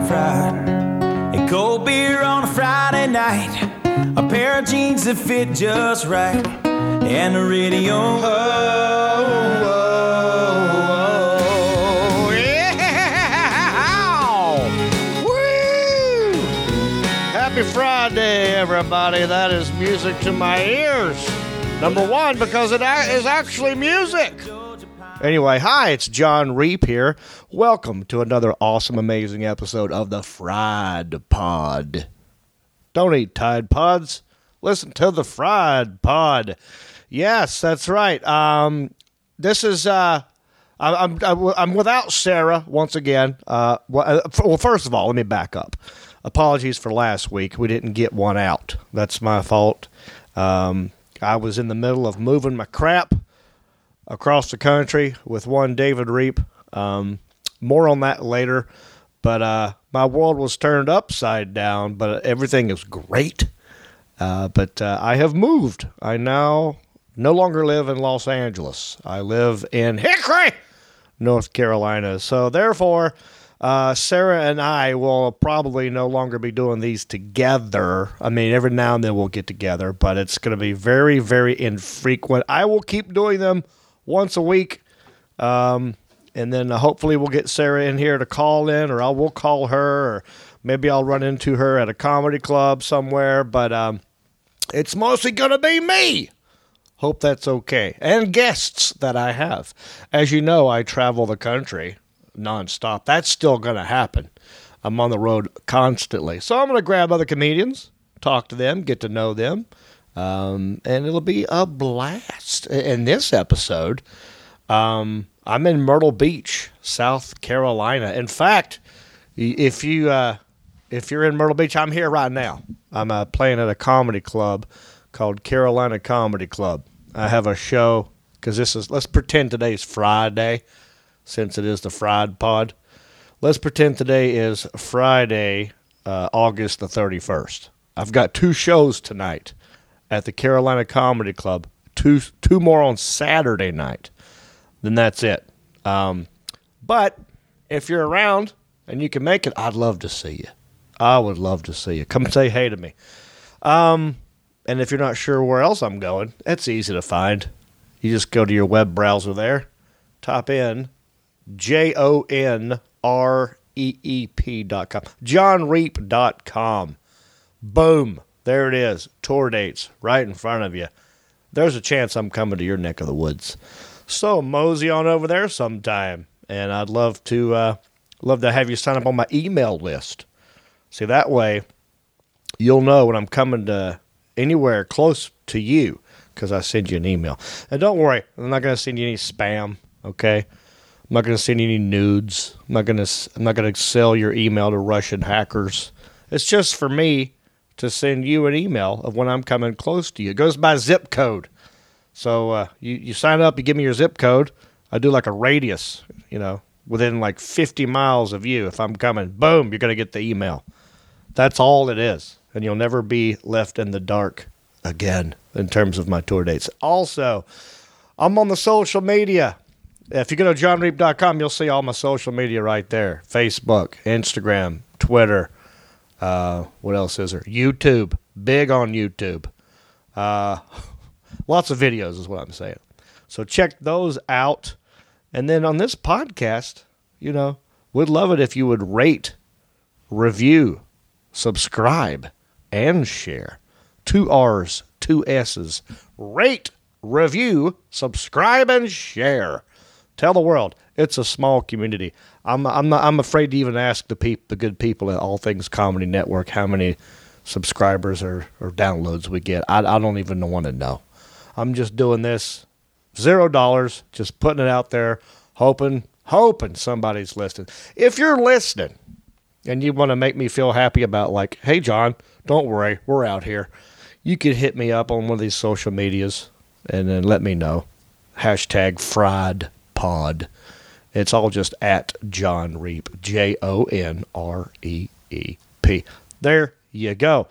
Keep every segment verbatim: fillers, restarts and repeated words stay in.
fried. A cold beer on a Friday night, a pair of jeans that fit just right, and the radio. Oh, oh, oh, yeah! Woo! Happy Friday, everybody. That is music to my ears. Number one, because it is actually music. Anyway, hi, it's John Reep here. Welcome to another awesome, amazing episode of the Fried Pod. Don't eat Tide Pods. Listen to the Fried Pod. Yes, that's right. Um, this is, uh, I'm, I'm, I'm without Sarah once again. Uh, well, first of all, let me back up. Apologies for last week. We didn't get one out. That's my fault. Um, I was in the middle of moving my crap across the country with one David Reep. Um, more on that later. But uh, my world was turned upside down, but everything is great. Uh, but uh, I have moved. I now no longer live in Los Angeles. I live in Hickory, North Carolina. So therefore, uh, Sarah and I will probably no longer be doing these together. I mean, every now and then we'll get together, but it's going to be very, very infrequent. I will keep doing them once a week, um, and then uh, hopefully we'll get Sarah in here to call in, or I will call her, or maybe I'll run into her at a comedy club somewhere, but um, it's mostly going to be me. Hope that's okay. And guests that I have. As you know, I travel the country nonstop. That's still going to happen. I'm on the road constantly. So I'm going to grab other comedians, talk to them, get to know them. Um, and it'll be a blast. In this episode, um, I'm in Myrtle Beach, South Carolina. In fact, if you uh, if you're in Myrtle Beach, I'm here right now. I'm uh, playing at a comedy club called Carolina Comedy Club. I have a show because this is. Let's pretend today's Friday, since it is the Fried Pod. Let's pretend today is Friday, uh, August the thirty-first. I've got two shows tonight at the Carolina Comedy Club, two two more on Saturday night. Then that's it. Um, but if you're around and you can make it, I'd love to see you. I would love to see you. Come say hey to me. Um, and if you're not sure where else I'm going, it's easy to find. You just go to your web browser there, type in J O N R E E P dot com, john reep dot com. Boom. There it is. Tour dates right in front of you. There's a chance I'm coming to your neck of the woods. So mosey on over there sometime. And I'd love to uh, love to have you sign up on my email list. See, that way you'll know when I'm coming to anywhere close to you because I send you an email. And don't worry, I'm not going to send you any spam, okay? I'm not going to send you any nudes. I'm not going to I'm not going to sell your email to Russian hackers. It's just for me to send you an email of when I'm coming close to you. It goes by zip code. So uh, you, you sign up, you give me your zip code. I do like a radius, you know, within like fifty miles of you. If I'm coming, boom, you're going to get the email. That's all it is. And you'll never be left in the dark again in terms of my tour dates. Also, I'm on the social media. If you go to john reep dot com, you'll see all my social media right there. Facebook, Instagram, Twitter. Uh, what else is there? YouTube. Big on YouTube. Uh, lots of videos is what I'm saying. So check those out. And then on this podcast, you know, we'd love it if you would rate, review, subscribe, and share. Two R's, two S's. Rate, review, subscribe, and share. Tell the world it's a small community. I'm I'm not I'm afraid to even ask the peop, the good people at All Things Comedy Network how many subscribers or, or downloads we get. I I don't even want to know. I'm just doing this zero dollars, just putting it out there, hoping hoping somebody's listening. If you're listening and you want to make me feel happy about like, hey John, don't worry, we're out here. You could hit me up on one of these social medias and then let me know. Hashtag Fried Pod. It's all just at John Reep, J O N R E E P. There you go.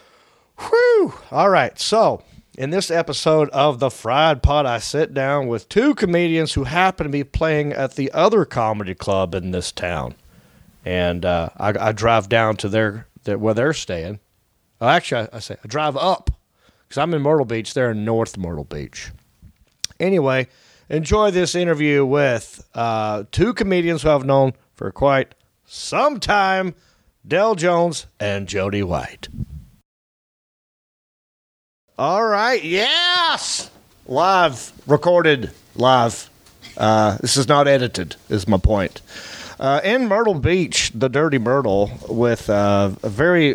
Whew. All right, so in this episode of The Fried Pod, I sit down with two comedians who happen to be playing at the other comedy club in this town. and uh, I, I drive down to their, their where they're staying. Oh, actually, I, I say I drive up because I'm in Myrtle Beach. They're in North Myrtle Beach. Anyway, enjoy this interview with uh, two comedians who I've known for quite some time, Dale Jones and Jody White. All right, yes! Live, recorded live. Uh, this is not edited, is my point. Uh, in Myrtle Beach, the Dirty Myrtle, with uh, a very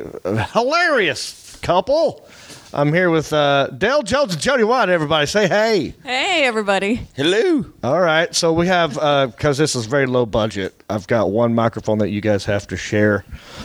hilarious couple. I'm here with uh, Dale Jones and Jody White. Everybody say hey. Hey, everybody. Hello. All right. So we have, because uh, this is very low budget, I've got one microphone that you guys have to share.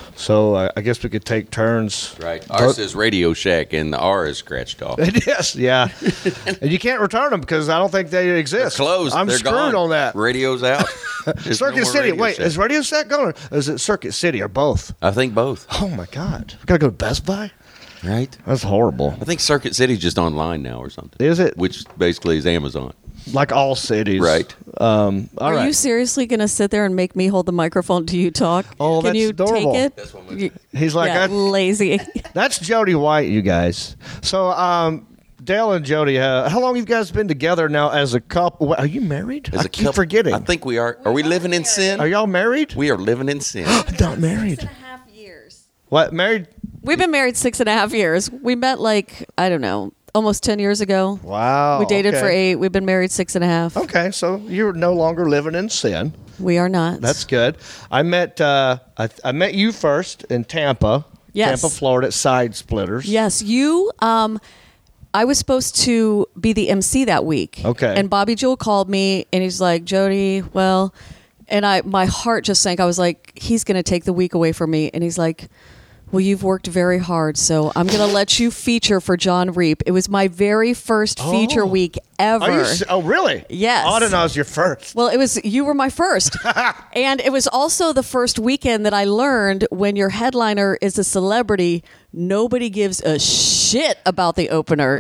So uh, I guess we could take turns. Right. Ours is Radio Shack, and the R is scratched off. Yes, yeah. And you can't return them because I don't think they exist. They're closed. I'm They're screwed gone. on that. Radio's out. Circuit no City. Radio Wait, Shack. is Radio Shack gone or is it Circuit City or both? I think both. Oh, my God. We got to go to Best Buy? Right. That's horrible. I think Circuit City's just online now or something. Is it? Which basically is Amazon. Like all cities. Right. Um, all Are right. you seriously going to sit there and make me hold the microphone till you talk? Oh, Can that's you adorable. take it? That's what You- He's like, yeah, I- lazy. That's Jody White, you guys. So, um, Dale and Jody, uh, how long have you guys been together now as a couple? Are you married? As I a keep couple- forgetting. I think we are. Are we living in sin? Are y'all married? We are living in sin. Not married. half years. What? Married? We've been married six and a half years. We met like, I don't know, almost ten years ago. Wow. We dated okay. for eight. We've been married six and a half. Okay, so you're no longer living in sin. We are not. That's good. I met uh, I, I met you first in Tampa, Yes. Tampa, Florida, at Side Splitters. Yes, you. Um, I was supposed to be the M C that week. Okay. And Bobby Jewell called me, and he's like, "Jody, well," and I, my heart just sank. I was like, "He's going to take the week away from me," and he's like, "Well, you've worked very hard, so I'm going to let you feature for John Reap." It was my very first feature Oh. week ever. Are you? se- Oh, really? Yes. Oh, I didn't know it was your first. Well, it was you were my first, and it was also the first weekend that I learned when your headliner is a celebrity, nobody gives a shit about the opener.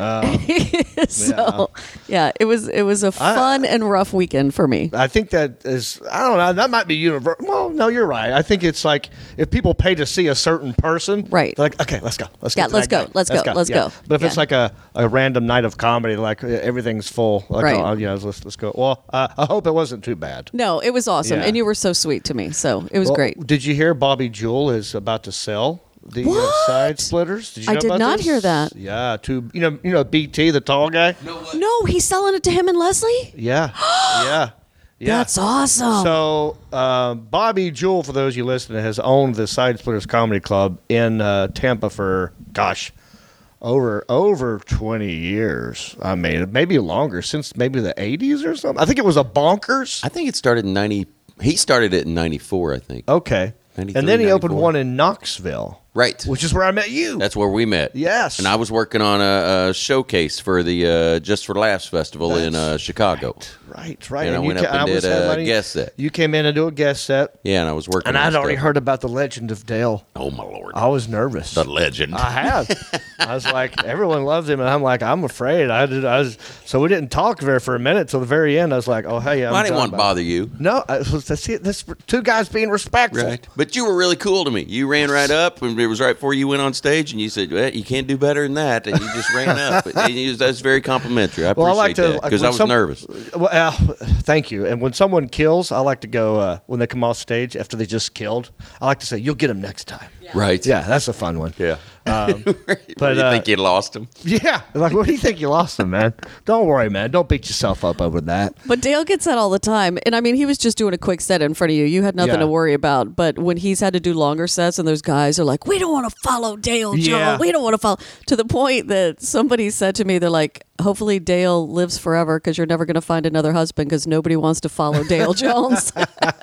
so, yeah. it was it was a fun and rough weekend for me. I think that is, I don't know, that might be universal. Well, no, you're right. I think it's like if people pay to see a certain person, Right. they're like, okay, let's go. Let's Yeah, get to let's that go. guy. Let's go. Let's Yeah. go. But if it's Yeah. like a, a random night of comedy, like uh, everything's full, like, Right. oh, yeah, let's, let's go. Well, uh, I hope it wasn't too bad. No, it was awesome, Yeah. and you were so sweet to me. So it was Well, great. Did you hear Bobby Jewell is about to sell the uh, What? Side Splitters? Did you I know did about not this? hear that. Yeah, to you know, you know B T, the tall guy. No, he's selling it to him and Leslie. Yeah, yeah, yeah. That's awesome. So uh, Bobby Jewell, for those of you listening, has owned the Side Splitters Comedy Club in uh, Tampa for gosh, over over twenty years. I mean, maybe longer, since maybe the eighties or something. I think it was a Bonkers. I think it started in ninety. He started it in ninety-four, I think. Okay, ninety-three, and then he opened ninety-four. one in Knoxville, Right. which is where I met you. That's where we met. Yes. And I was working on a, a showcase for the uh, Just for Laughs Festival in uh, That's Chicago. Right, right. And I you went ca- up and I was did a headlining- guest set. You came in and do a guest set, Yeah, and I was working and on I'd already stuff. heard about the legend of Dale. Oh, my Lord. I was nervous. The legend. I have. I was like, everyone loves him, and I'm like, I'm afraid. I did. I was. So we didn't talk very for a minute till the very end. I was like, oh hey, I'm Well, I didn't John want to Bauer. bother you. No, I was, that's it. This two guys being respectful. Right. But you were really cool to me. You ran right up, and it was right before you went on stage, and you said, well, you can't do better than that. And you just ran up. And you, that's very complimentary. I appreciate Well, I like to that because when I was some- nervous. Well, uh, thank you. And when someone kills, I like to go uh, when they come off stage after they just killed. I like to say, "You'll get him next time." Right. Yeah, that's a fun one. Yeah. Um, But but, you uh, think you lost him? yeah, like what do you think you lost him, man? Don't worry, man. Don't beat yourself up over that. But Dale gets that all the time. And I mean, he was just doing a quick set in front of you. You had nothing Yeah. to worry about. But when he's had to do longer sets and those guys are like, we don't want to follow Dale, Joe. Yeah. We don't want to follow. To the point that somebody said to me, they're like, hopefully Dale lives forever because you're never going to find another husband because nobody wants to follow Dale Jones.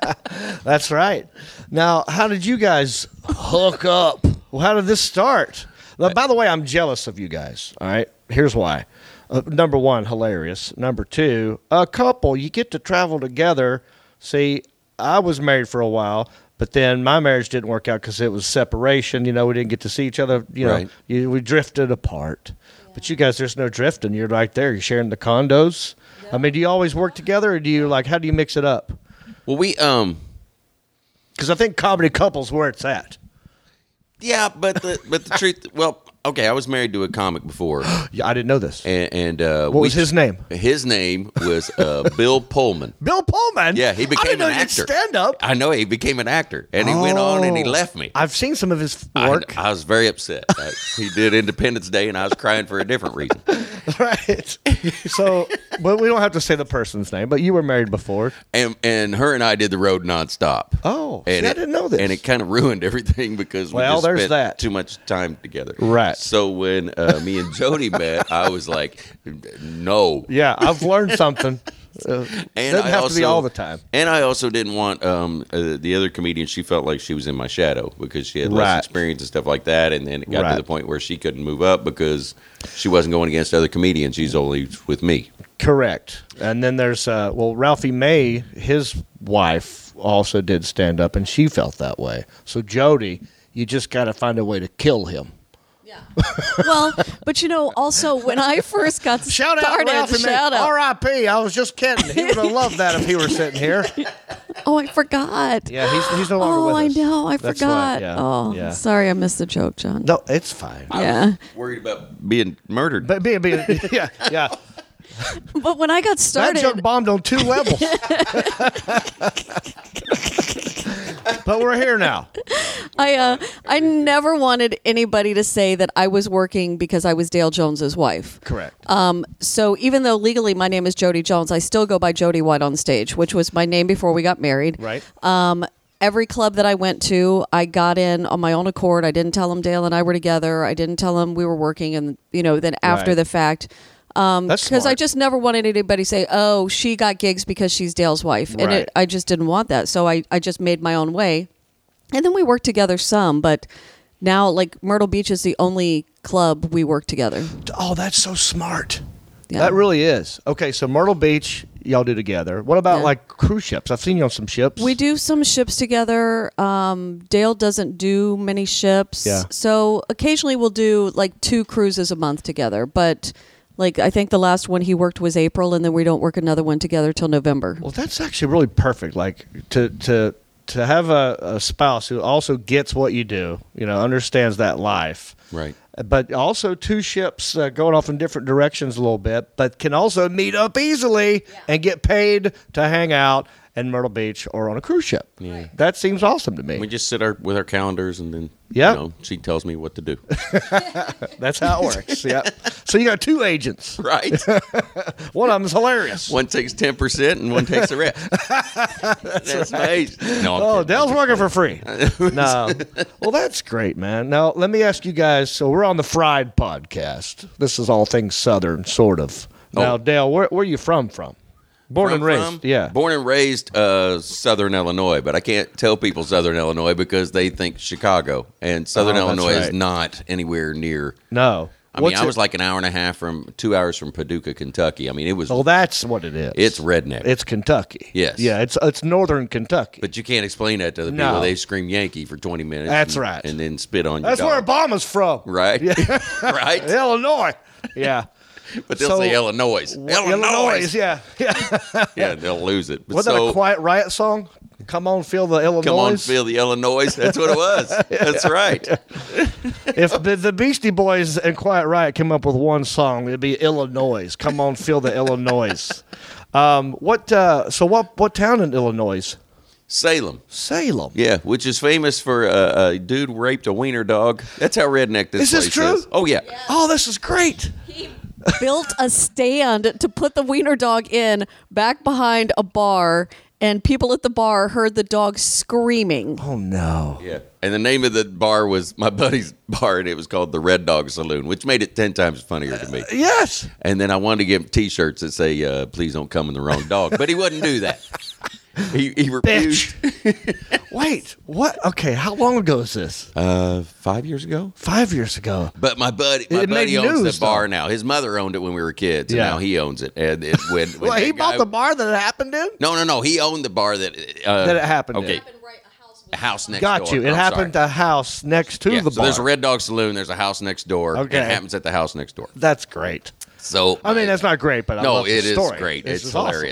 That's right. Now, how did you guys hook up? Well, how did this start? Now, by the way, I'm jealous of you guys. All right. Here's why. Uh, number one, hilarious. Number two, a couple, you get to travel together. See, I was married for a while, but then my marriage didn't work out because it was separation. You know, we didn't get to see each other. You know, Right. you, we drifted apart. But you guys, there's no drifting. You're right there. You're sharing the condos. I mean, do you always work together, or do you like? How do you mix it up? Well, we um, Because I think comedy couples where it's at. Yeah, but the but the truth. Well, okay, I was married to a comic before, Yeah, I didn't know this. and, and uh, What was his name? His name was uh, Bill Pullman. Bill Pullman. Yeah, he I became didn't know an he did actor. Stand up. I know he became an actor, and he went on and he left me. I've seen some of his I, work. I was very upset. I, he did Independence Day, and I was crying for a different reason. Right. So, but we don't have to say the person's name. But you were married before. And and her and I did the road nonstop. Oh, and see, I it- didn't know this. And it kind of ruined everything because we Well, just there's spent that. too much time together. Right. So when uh, me and Jody met, I was like, no. Yeah, I've learned something. Uh, And doesn't I have also, to be all the time. And I also didn't want um, uh, the other comedian. She felt like she was in my shadow because she had less Right. experience and stuff like that. And then it got Right. to the point where she couldn't move up because she wasn't going against other comedians. She's only with me. Correct. And then there's, uh, well, Ralphie May, his wife, also did stand up, and she felt that way. So, Jody, you just got to find a way to kill him. Yeah. Well, but you know, also when I first got Shout started, out, Ralphie May. shout out. R I P I was just kidding. He would have loved that if he were sitting here. Oh, I forgot. Yeah, he's, he's no longer Oh, with I us. know. I That's forgot. why, yeah, oh, yeah. sorry, I missed the joke, John. No, it's fine. Yeah. Worried about being murdered. But being, being, yeah, yeah. But when I got That started, joke bombed on two levels. But we're here now. I uh, I never wanted anybody to say that I was working because I was Dale Jones's wife. Correct. Um, so even though legally my name is Jody Jones, I still go by Jody White on stage, which was my name before we got married. Right. Um, every club that I went to, I got in on my own accord. I didn't tell them Dale and I were together. I didn't tell them we were working, and you know, then after Right. the fact. Um, That's because I smart. just never wanted anybody to say, "Oh, she got gigs because she's Dale's wife," and Right. it, I just didn't want that. So I, I just made my own way, and then we worked together some. But now, like Myrtle Beach is the only club we work together. Oh, that's so smart. Yeah. That really is. Okay, so Myrtle Beach, y'all do together. What about Yeah. like cruise ships? I've seen you on some ships. We do some ships together. Um, Dale doesn't do many ships, Yeah. so occasionally we'll do like two cruises a month together. But like I think the last one he worked was April, and then we don't work another one together till November. Well, that's actually really perfect. Like to to to have a, a spouse who also gets what you do, you know, understands that life. Right. But also two ships uh, going off in different directions a little bit, but can also meet up easily and get paid to hang out in Myrtle Beach or on a cruise ship. Yeah. That seems awesome to me. We just sit our, with our calendars, and then Yeah. you know, she tells me what to do. That's how it works. Yeah. So you got two agents. Right. One of them is hilarious. One takes ten percent, and one takes the rest. That's amazing. No, I'm Oh, kidding. Dale's working for free. No. Well, that's great, man. Now, let me ask you guys. So we're on the Fried podcast. This is all things Southern, sort of. Now, Oh. Dale, where, where are you from from? Born and From- raised. from? Yeah. Born and raised uh, Southern Illinois, but I can't tell people Southern Illinois because they think Chicago, and Southern Oh, that's Illinois is right. not anywhere near. No. I What's mean, I it- was like an hour and a half from two hours from Paducah, Kentucky. I mean, it was. Well, that's what it is. It's redneck. It's Kentucky. Yes. Yeah, it's it's northern Kentucky. But you can't explain that to the No. people. They scream Yankee for twenty minutes. That's and, right. And then spit on your That's where dog. Obama's from. Right? Right? Illinois. Yeah. But they'll So- say Illinois. Illinois. Illinois. Yeah. Yeah. Yeah, they'll lose it. But Was that so, a Quiet Riot song? Come on, feel the Illinois. come on, feel the Illinois. That's what it was. That's right. If the, the Beastie Boys and Quiet Riot came up with one song, it'd be Illinois. Come on, feel the Illinois. Um, what? Uh, so what? What town in Illinois? Salem. Salem. Yeah, which is famous for uh, a dude raped a wiener dog. That's how redneck this Is this place true? is. Oh, yeah. Oh, this is great. He built a stand to put the wiener dog in back behind a bar, and people at the bar heard the dog screaming. Oh no. Yeah. And the name of the bar was my buddy's bar, and it was called the Red Dog Saloon, which made it ten times funnier to me. Yes. And then I wanted to give him T-shirts that say, uh, please don't come in the wrong dog. But he wouldn't do that. He, he refused. Wait. What? Okay. How long ago is this? Uh, five years ago? Five years ago. But my buddy, my It made buddy owns news, the bar though. now. His mother owned it when we were kids, and Yeah. now he owns it. And it, when, when Well, he that bought guy- the bar that it happened in. No, no, no. He owned the bar that uh, That it happened in. Okay, a house next Got door. you. It I'm happened sorry. to a house next to Yeah, the so bar. there's a Red Dog Saloon. There's a house next door. Okay. And it happens at the house next door. That's great. So I mean, that's not great, but I no, love the it is story. great. This It's is awesome. hilarious.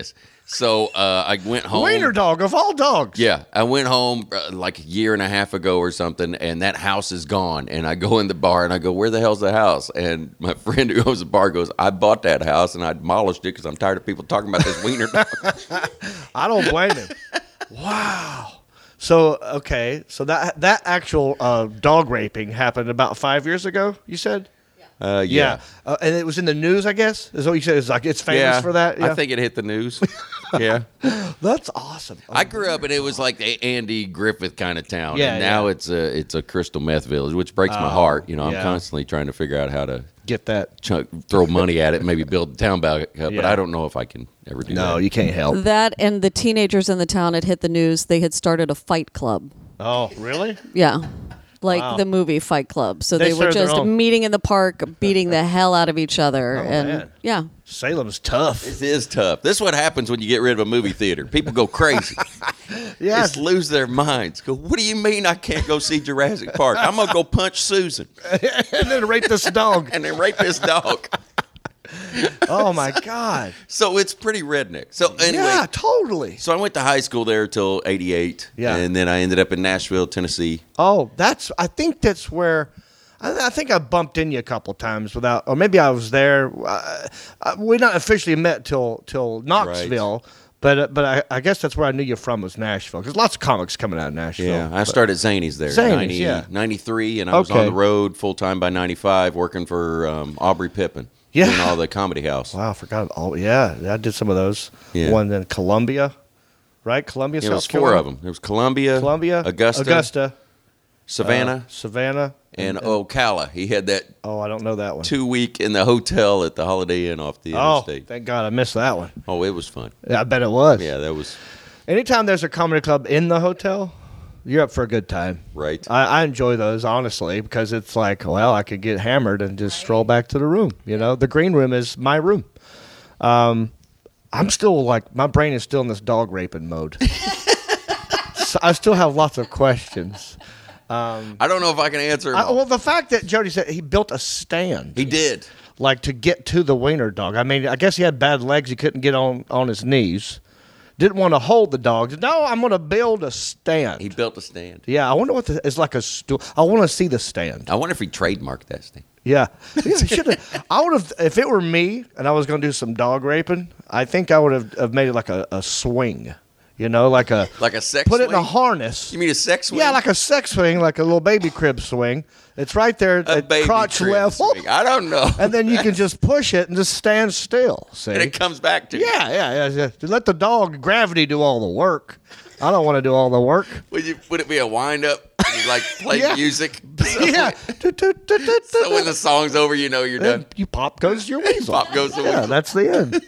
So uh, I went home. Wiener dog of all dogs. Yeah, I went home uh, like a year and a half ago or something, and that house is gone. And I go in the bar and I go, "Where the hell's the house?" And my friend who owns the bar goes, "I bought that house and I demolished it because I'm tired of people talking about this wiener dog." I don't blame him. Wow. So okay, so that that actual uh, dog raping happened about five years ago. You said. Uh, Yeah, yeah, uh, and it was in the news, I guess. Is what you said? It's like it's famous yeah. for that. Yeah? I think it hit the news. Yeah, that's awesome. I grew up and it was like the Andy Griffith kind of town. Yeah, and now yeah. it's a it's a crystal meth village, which breaks my Oh, heart. You know, yeah. I'm constantly trying to figure out how to Get that? chunk, throw money at it, maybe build the town back up. But Yeah. I don't know if I can ever do that. No, you can't help. That and the teenagers in the town had hit the news. They had started a fight club. Oh, really? Yeah. Like Wow. the movie Fight Club. So They they, were started their just own- meeting in the park, beating the hell out of each other. Oh, and man. yeah. Salem's tough. It is tough. This is what happens when you get rid of a movie theater. People go crazy. Yeah. Just lose their minds. Go, what do you mean I can't go see Jurassic Park? I'm going to go punch Susan And then rape this dog. and then rape this dog. Oh, my God. So it's pretty redneck. So anyway, Yeah, totally. so I went to high school there till eighty-eight. Yeah. And then I ended up in Nashville, Tennessee. Oh, that's. I think that's where. I, I think I bumped into you a couple times without, or maybe I was there. Uh, uh, we not officially met till till Knoxville, but uh, but I, I guess that's where I knew you from was Nashville because lots of comics coming out of Nashville. Yeah. I But- started Zanies there. Zanies, ninety, yeah. ninety-three, and I was Okay. on the road full time by ninety-five, working for um, Aubrey Pippin. Yeah. Doing all the Comedy House. Wow, I forgot. all. Yeah, I did some of those. Yeah. One in Columbia, right? Columbia, There South was four Carolina? of them. There was Columbia, Columbia, Augusta, Augusta, Savannah, uh, Savannah, and Ocala. He had that oh, I don't know that one. two week in the hotel at the Holiday Inn off the Oh, interstate. thank God I missed that one. Oh, it was fun. Yeah, I bet it was. Yeah, that was Anytime there's a comedy club in the hotel, you're up for a good time. right. I, I enjoy those honestly because it's like, well, I could get hammered and just stroll back to the room. You know, the green room is my room. Um, I'm still like my brain is still in this dog raping mode. So I still have lots of questions. I don't know if I can answer. them I, all. well, the fact that Jody said he built a stand, he did. like to get to the wiener dog. I mean, I guess he had bad legs; he couldn't get on on his knees. Didn't want to hold the dog. No, I'm going to build a stand. He built a stand. Yeah, I wonder what the, it's like a stool. I want to see the stand. I wonder if he trademarked that stand. Yeah, yeah he should have. I would have if it were me and I was going to do some dog raping. I think I would have, have made it like a, a swing. You know, like a Like a sex put it in a swing? harness. You mean a sex swing? Yeah, like a sex swing, like a little baby crib swing. It's right there a at baby crotch crib level, swing. I don't know. and then you can just push it and just stand still. See? And it comes back to you. Yeah, yeah, yeah, yeah. To let the dog gravity do all the work. I don't want to do all the work. Would you? Would it be a wind up? You like play Yeah. music. So Yeah. When, so when the song's over, you know you're done. And you pop goes your weasel. Pop goes the Yeah, weasel. that's the end.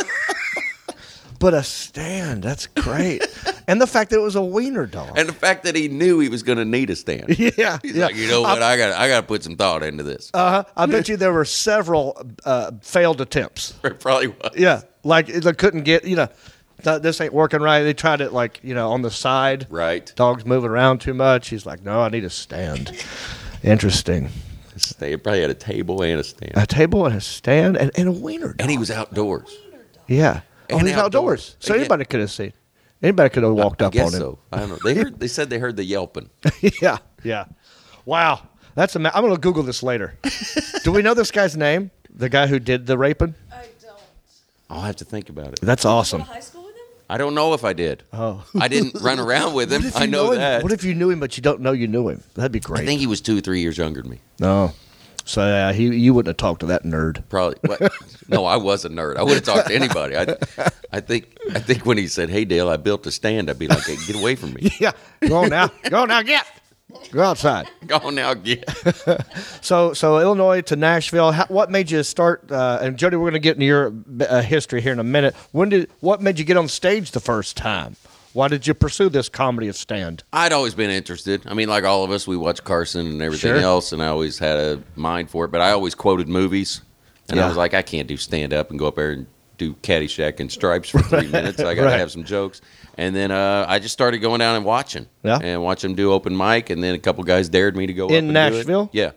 But a stand, that's great. And the fact that it was a wiener dog. And the fact that he knew he was going to need a stand. yeah, He's yeah. like, you know what? I got. I got to put some thought into this. Uh-huh. I bet you there were several uh, failed attempts. It probably was. Yeah, like they couldn't get, you know, th- this ain't working right. They tried it like, you know, on the side. Right. Dog's moving around too much. He's like, no, I need a stand. Interesting. They probably had a table and a stand. A table and a stand and, and a wiener dog. And he was outdoors. Yeah. Oh, And he's outdoors. outdoors. So Yeah. anybody could have seen. Anybody could have walked I up guess on him. so. I don't know. They heard. They said they heard the yelping. Yeah, yeah. Wow, that's ama- I'm gonna Google this later. Do we know this guy's name? The guy who did the raping? I don't. I'll have to think about it. That's awesome. High school with him? I don't know if I did. Oh. I didn't run around with him. What if you I know him? that. What if you knew him but you don't know you knew him? That'd be great. I think he was two or three years younger than me. no. So yeah, he you wouldn't have talked to that nerd. Probably. What? No, I was a nerd. I would have talked to anybody. I, I think. I think when he said, "Hey, Dale, I built a stand," I'd be like, hey, "Get away from me! Yeah. Go on now. Go on now. Get. Go outside. Go on now, get." So so Illinois to Nashville. How, what made you start? Uh, and Jody, we're going to get into your uh, history here in a minute. When did what made you get on stage the first time? Why did you pursue this comedy of stand? I'd always been interested. I mean, like all of us, we watched Carson and everything Sure. else, and I always had a mind for it. But I always quoted movies, and Yeah. I was like, I can't do stand up and go up there and do Caddyshack and Stripes for three minutes. I got to Right. have some jokes. And then uh, I just started going down and watching, Yeah. and watch them do open mic. And then a couple guys dared me to go In up and do it. Nashville? Yeah.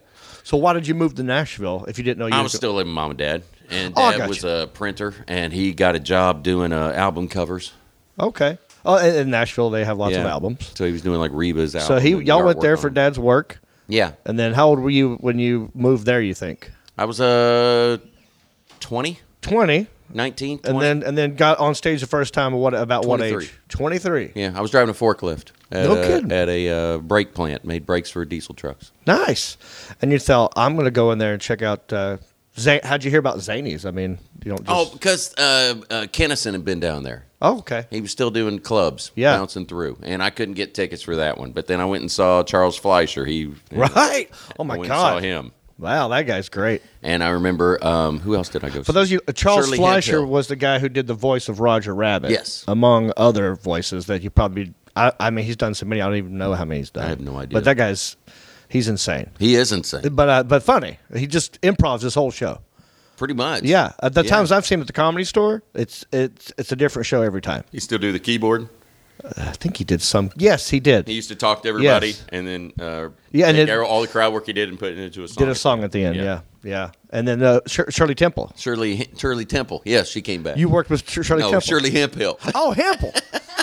So why did you move to Nashville if you didn't know you I were was go- still living with mom and dad, and Oh, I dad got was you. a printer, and he got a job doing uh, album covers. Okay. Oh, in, in Nashville they have lots Yeah. of albums. So he was doing like Reba's album. So he and y'all the went there artwork for on it. Dad's work, Yeah, and then how old were you when you moved there? You think I was uh twenty, twenty, nineteen, twenty. and then and then got on stage the first time. What about what twenty-three. age? Twenty-three. Yeah, I was driving a forklift at, No a, kidding. at a uh, brake plant, made brakes for diesel trucks. Nice. And you thought, I'm going to go in there and check out. Uh, Zane, how'd you hear about Zanies? I mean, you don't just. Oh, because uh, uh, Kennison had been down there. Oh, okay. He was still doing clubs, Yeah. bouncing through, and I couldn't get tickets for that one. But then I went and saw Charles Fleischer. He you know, Right. Oh my I went God. and saw him. Wow, that guy's great. And I remember um, who else did I go? For those of you, uh, Charles Shirley Fleischer Hemphill. was the guy who did the voice of Roger Rabbit. Yes. Among other voices that you probably. I, I mean, he's done so many. I don't even know how many he's done. I have no idea. But that guy's, he's insane. He is insane, But uh, but funny. He just improvs this whole show. pretty much. Yeah. At the Yeah. times I've seen him at the Comedy Store, it's it's it's a different show every time. He still do the keyboard. I think he did some. Yes, he did. He used to talk to everybody, Yes. and then uh, Yeah, and take it- all the crowd work he did and put it into a song. Did a song at the end. Yeah. Yeah. And then uh, Shir- Shirley Temple. Shirley Shirley Temple. Yes, she came back. You worked with Sh- Shirley no, Temple. Shirley Hemphill. Oh, Hempel.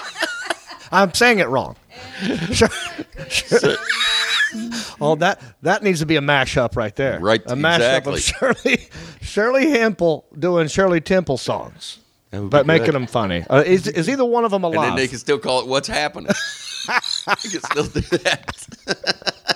I'm saying it wrong. Shir- Shir- oh, that that needs to be a mashup right there. Right, A mashup exactly. of Shirley Shirley Hempel doing Shirley Temple songs, That would be but making good. them funny. Uh, is is either one of them And alive? then they can still call it "What's Happening." You can still do that.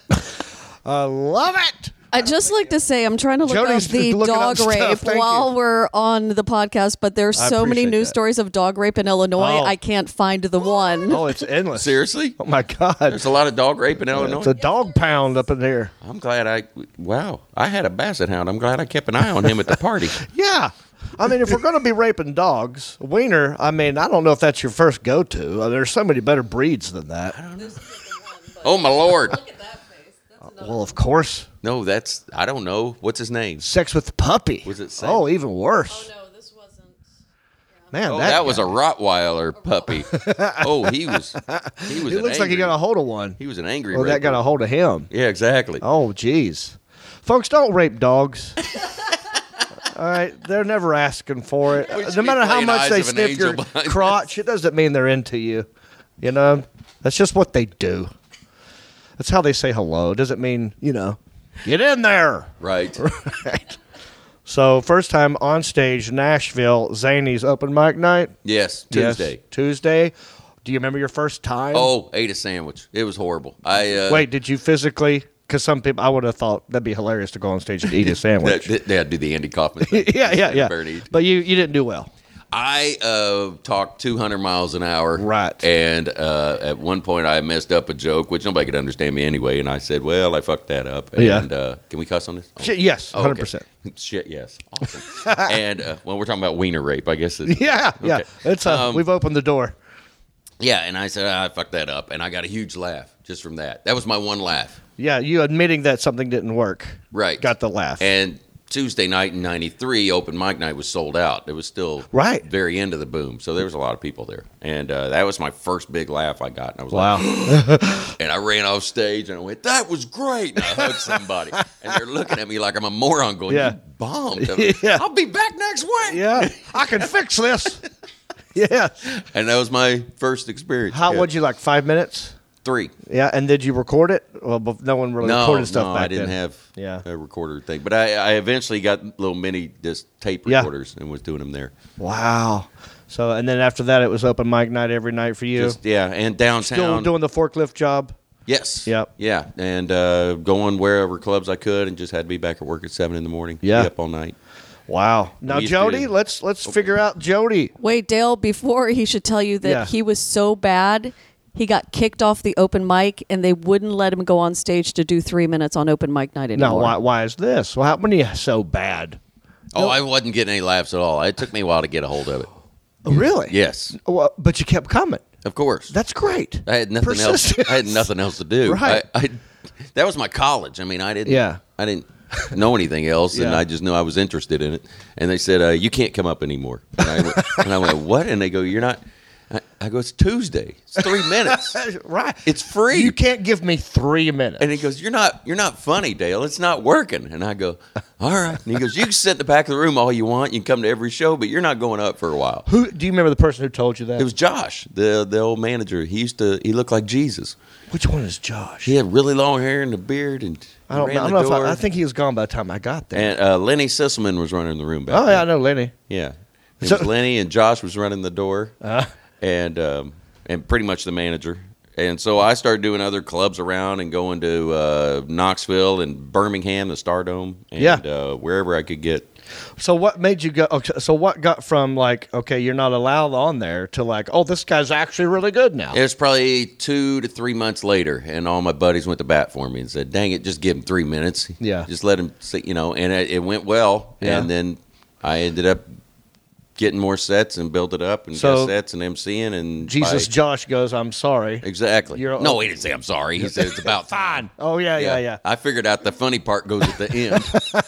I love it. I'd just like to say I'm trying to look Jody's up the looking up dog stuff. rape Thank while you. we're on the podcast, but there's I so many appreciate news that. stories of dog rape in Illinois. Oh. I can't find the one. Oh, it's endless. Seriously, Oh my God. there's a lot of dog rape in Illinois. It's a dog pound up in here. I'm glad I. Wow, I had a basset hound. I'm glad I kept an eye on him at the party. Yeah. I mean, if we're going to be raping dogs, wiener, I mean, I don't know if that's your first go-to. Uh, there's so many better breeds than that. Oh my lord! Well, of course. No, that's I don't know. What's his name? Sex with the puppy. Was it sex? Oh, even worse. no, this wasn't. Man, Oh, that, that, was guy. a Rottweiler puppy. Oh, he was. He was. He an looks like he angry- got a hold of one. He was an angry. Well, that raper. got a hold of him. Yeah, exactly. Oh, jeez. Folks, don't rape dogs. All right, they're never asking for it. We should No be matter how playing much Eyes they of an sniff Angel your behind this. crotch, it doesn't mean they're into you. You know, that's just what they do. That's how they say hello. It doesn't mean, you know, get in there. Right. Right. So, first time on stage, Nashville, Zany's open mic night. Yes. Yes, Tuesday. Tuesday. Do you remember your first time? Oh, ate a sandwich. It was horrible. I uh, Wait, did you physically? Because some people, I would have thought that'd be hilarious to go on stage and eat a sandwich. That, yeah, do the Andy Kaufman thing. yeah, yeah, yeah. Bear to eat. But you, you didn't do well. I uh, talked two hundred miles an hour. Right. And uh, at one point, I messed up a joke, which nobody could understand me anyway. And I said, well, I fucked that up. And, Yeah. uh, can we cuss on this? Oh. Shit, yes, Oh, one hundred okay. percent. Shit, yes. Awesome. And, uh, well, we're talking about wiener rape, I guess. It's, Yeah, yeah. Okay. It's uh, Um, we've opened the door. Yeah, and I said, ah, I fucked that up. And I got a huge laugh just from that. That was my one laugh. Yeah, you admitting that something didn't work. Right. Got the laugh. And Tuesday night in ninety-three, open mic night was sold out. It was still Right. very end of the boom. So there was a lot of people there. And uh, that was my first big laugh I got. And I was Wow. like, and I ran off stage and I went, that was great. And I hugged somebody. And they're looking at me like I'm a moron going, Yeah. you bombed. I'm like, Yeah. I'll be back next week. yeah, I can fix this. Yeah. And that was my first experience. How Yeah. would you like five minutes? Three. Yeah, and did you record it? Well, but no one really No, recorded stuff no, back I didn't then. have Yeah. a recorder thing. But I, I eventually got little mini disc tape Yeah. recorders and was doing them there. Wow. So, and then after that, it was open mic night every night for you. Just, yeah, and downtown. Still doing the forklift job. Yes. Yep. Yeah, and uh, going wherever clubs I could, and just had to be back at work at seven in the morning. Yeah. Be up all night. Wow. Now, We used Jody, to- let's let's figure out Jody. Wait, Dale, before he should tell you that Yeah. he was so bad, he got kicked off the open mic and they wouldn't let him go on stage to do three minutes on open mic night Now, anymore. why why is this? Well, how many so bad? Oh, I wasn't getting any laughs at all. It took me a while to get a hold of it. Oh, really? Yes, Well, but you kept coming. of course. That's great. I had nothing else. Persistence. I had nothing else to do. Right. I, I, that was my college. I mean, I didn't. Yeah. I didn't know anything else, and Yeah. I just knew I was interested in it. And they said, uh, "You can't come up anymore." And I went, and I went, "What?" And they go, "You're not." I, I go, it's Tuesday. It's three minutes. Right. It's free. You can't give me three minutes. And he goes, you're not you're not funny, Dale. It's not working. And I go, all right. And he goes, you can sit in the back of the room all you want. You can come to every show, but you're not going up for a while. Who do you remember the person who told you that? It was Josh, the the old manager. He used to he looked like Jesus. Which one is Josh? He had really long hair and a beard, and I don't ran know. I, the don't know if door. I, I think he was gone by the time I got there. And uh, Lenny Sisselman was running the room back oh then. yeah, I know Lenny. Yeah. It So- was Lenny and Josh was running the door, Uh, and um, and pretty much the manager. And so I started doing other clubs around and going to uh, Knoxville and Birmingham, the Stardome, and Yeah. uh, wherever I could get. so what made you go? Okay, so what got from like, okay, you're not allowed on there to like, oh, this guy's actually really good now. It was probably two to three months later, and all my buddies went to bat for me and said, "Dang it, just give him three minutes. Yeah. just let him see, you know." And it, it went well, Yeah. and then I ended up getting more sets and built it up and So- guest sets and emceeing and Jesus, by- Josh goes, I'm sorry. exactly. You're- no, he didn't say I'm sorry. He said it's about time. Oh yeah, yeah, yeah. I figured out the funny part goes at the end.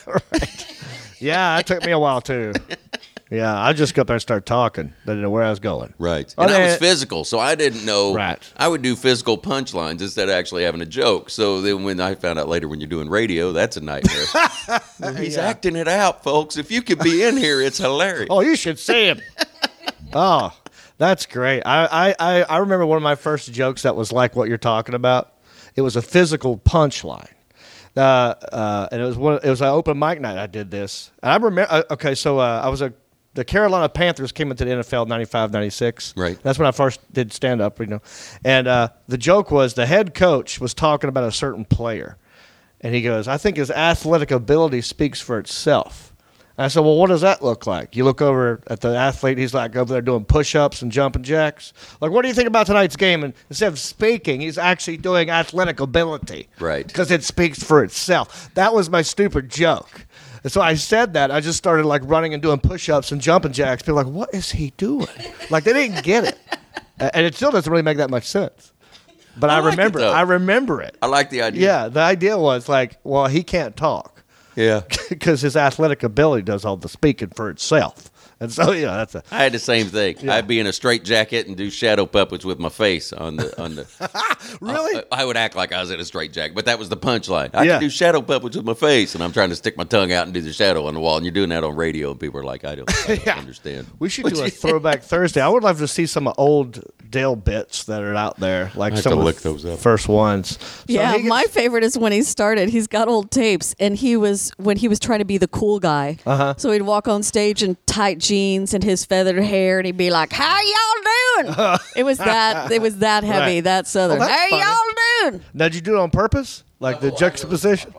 Yeah, it took me a while too. Yeah, I just got there and started talking. Didn't know where I was going. Right. Oh, And I then- was physical, so I didn't know. Right. I would do physical punchlines instead of actually having a joke. So then when I found out later when you're doing radio, that's a nightmare. He's Yeah. acting it out, folks. If you could be in here, it's hilarious. Oh, you should see him. Oh, that's great. I, I, I, I remember one of my first jokes that was like what you're talking about. It was a physical punchline. Uh, uh, and it was one. It was an open mic night. I did this, and I remember. Uh, okay, so uh, I was a. The Carolina Panthers came into the N F L ninety-five, ninety-six. Right. That's when I first did stand up. You know, and uh, the joke was the head coach was talking about a certain player, and he goes, "I think his athletic ability speaks for itself." And I said, well, what does that look like? You look over at the athlete, he's like over there doing push-ups and jumping jacks. Like, what do you think about tonight's game? And instead of speaking, he's actually doing athletic ability. Right. Because it speaks for itself. That was my stupid joke. And so I said that. I just started, like, running and doing push-ups and jumping jacks. People were like, what is he doing? Like, they didn't get it. And it still doesn't really make that much sense. But I, I like it, remember though. I remember it. I like the idea. Yeah, the idea was, like, well, he can't talk. Yeah. Because his athletic ability does all the speaking for itself. And so, you know, that's a. I had the same thing. Yeah. I'd be in a straight jacket and do shadow puppets with my face on the on the. Really? I, I would act like I was in a straight jacket, but that was the punchline. I Yeah. can do shadow puppets with my face, and I'm trying to stick my tongue out and do the shadow on the wall. And you're doing that on radio, and people are like, "I don't, I don't Yeah. understand." We should do a throwback Thursday. I would love to see some old Dale bits that are out there, like I have some to of look the those up. first ones. So Yeah, he gets- my favorite is when he started. He's got old tapes, and he was when he was trying to be the cool guy. Uh-huh. So he'd walk on stage in tight jeans and his feathered hair, and he'd be like, "How y'all doing?" It was that. It was that heavy. Right. That southern. Oh, that's How funny. y'all doing? Now, did you do it on purpose? Like the juxtaposition?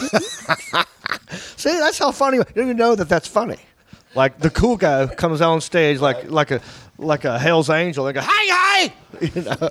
See, that's how funny. You don't even know that that's funny. Like the cool guy comes on stage like like a like a Hell's Angel. They go, "Hey, hey!" You know?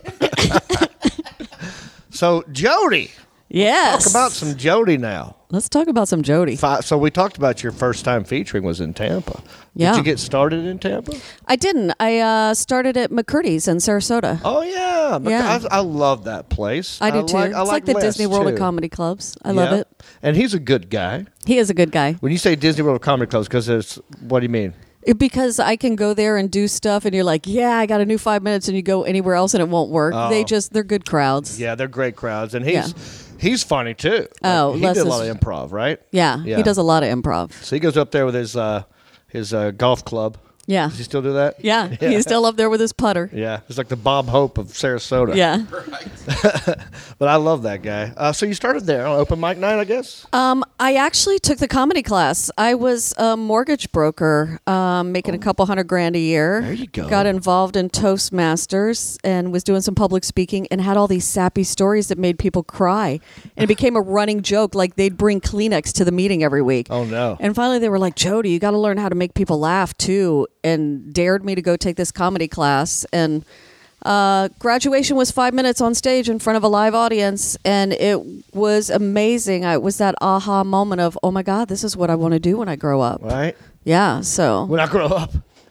So Jody, Yes. talk about some Jody now. Let's talk about some Jody. Fi- So we talked about your first time featuring was in Tampa. Yeah. Did you get started in Tampa? I didn't. I uh, started at McCurdy's in Sarasota. Oh yeah, Mc- Yeah. I, I love that place. I do too. Like, I it's like, the Les, Disney World too. of Comedy Clubs. I love Yeah. it. And he's a good guy. He is a good guy. When you say Disney World of Comedy Clubs, because it's what do you mean? It- because I can go there and do stuff, and you're like, "Yeah, I got a new five minutes," and you go anywhere else, and it won't work. Oh. They just they're good crowds. Yeah, they're great crowds, and he's Yeah. he's funny too. Oh, he Les did a is- lot of improv, right? Yeah, Yeah. he does a lot of improv. So he goes up there with his uh, his uh, golf club. Yeah, Does he still do that? yeah, he's still up there with his putter. Yeah, it's like the Bob Hope of Sarasota. Yeah. But I love that guy. Uh, so you started there on open mic night, I guess? Um, I actually took the comedy class. I was a mortgage broker, um, making a couple hundred grand a year. There you go. Got involved in Toastmasters and was doing some public speaking and had all these sappy stories that made people cry. And it became a running joke. Like they'd bring Kleenex to the meeting every week. Oh, no. And finally they were like, Jody, you got to learn how to make people laugh too. And dared me to go take this comedy class. And Uh, graduation was five minutes on stage in front of a live audience, and it was amazing. I, it was that aha moment of, oh my God, this is what I want to do when I grow up. Right? Yeah, so When I grow up.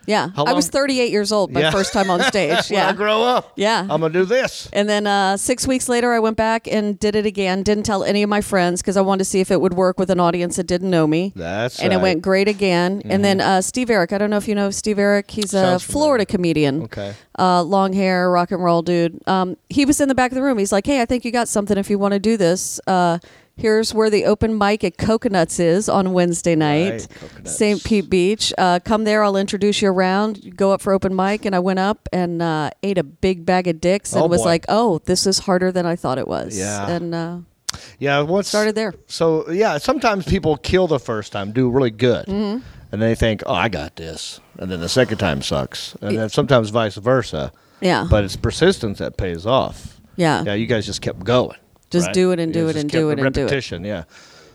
Yeah. How I was long- thirty-eight years old my Yeah. first time on stage. When I Yeah. grow up, Yeah. I'm gonna do this. And then uh, six weeks later, I went back and did it again. Didn't tell any of my friends because I wanted to see if it would work with an audience that didn't know me. That's and it right. went great again. Mm-hmm. And then uh, Steve Eric. I don't know if you know Steve Eric. He's a Sounds Florida familiar. comedian. Okay. Uh, long hair, rock and roll dude. Um, he was in the back of the room. He's like, "Hey, I think you got something if you want to do this. Uh, here's where the open mic at Coconuts is on Wednesday night, Right, Coconuts. Saint Pete Beach. Uh, come there. I'll introduce you around. You go up for open mic." And I went up and uh, ate a big bag of dicks and Oh, was boy. like, "Oh, this is harder than I thought it was." Yeah. And uh, Yeah, once started there. So yeah, sometimes people kill the first time, do really good, Mm-hmm. and they think, "Oh, I got this," and then the second time sucks, and then sometimes vice versa. Yeah. But it's persistence that pays off. Yeah. Yeah, you guys just kept going. Just right? do it and You do it just and kept do the it and do it. repetition. Yeah.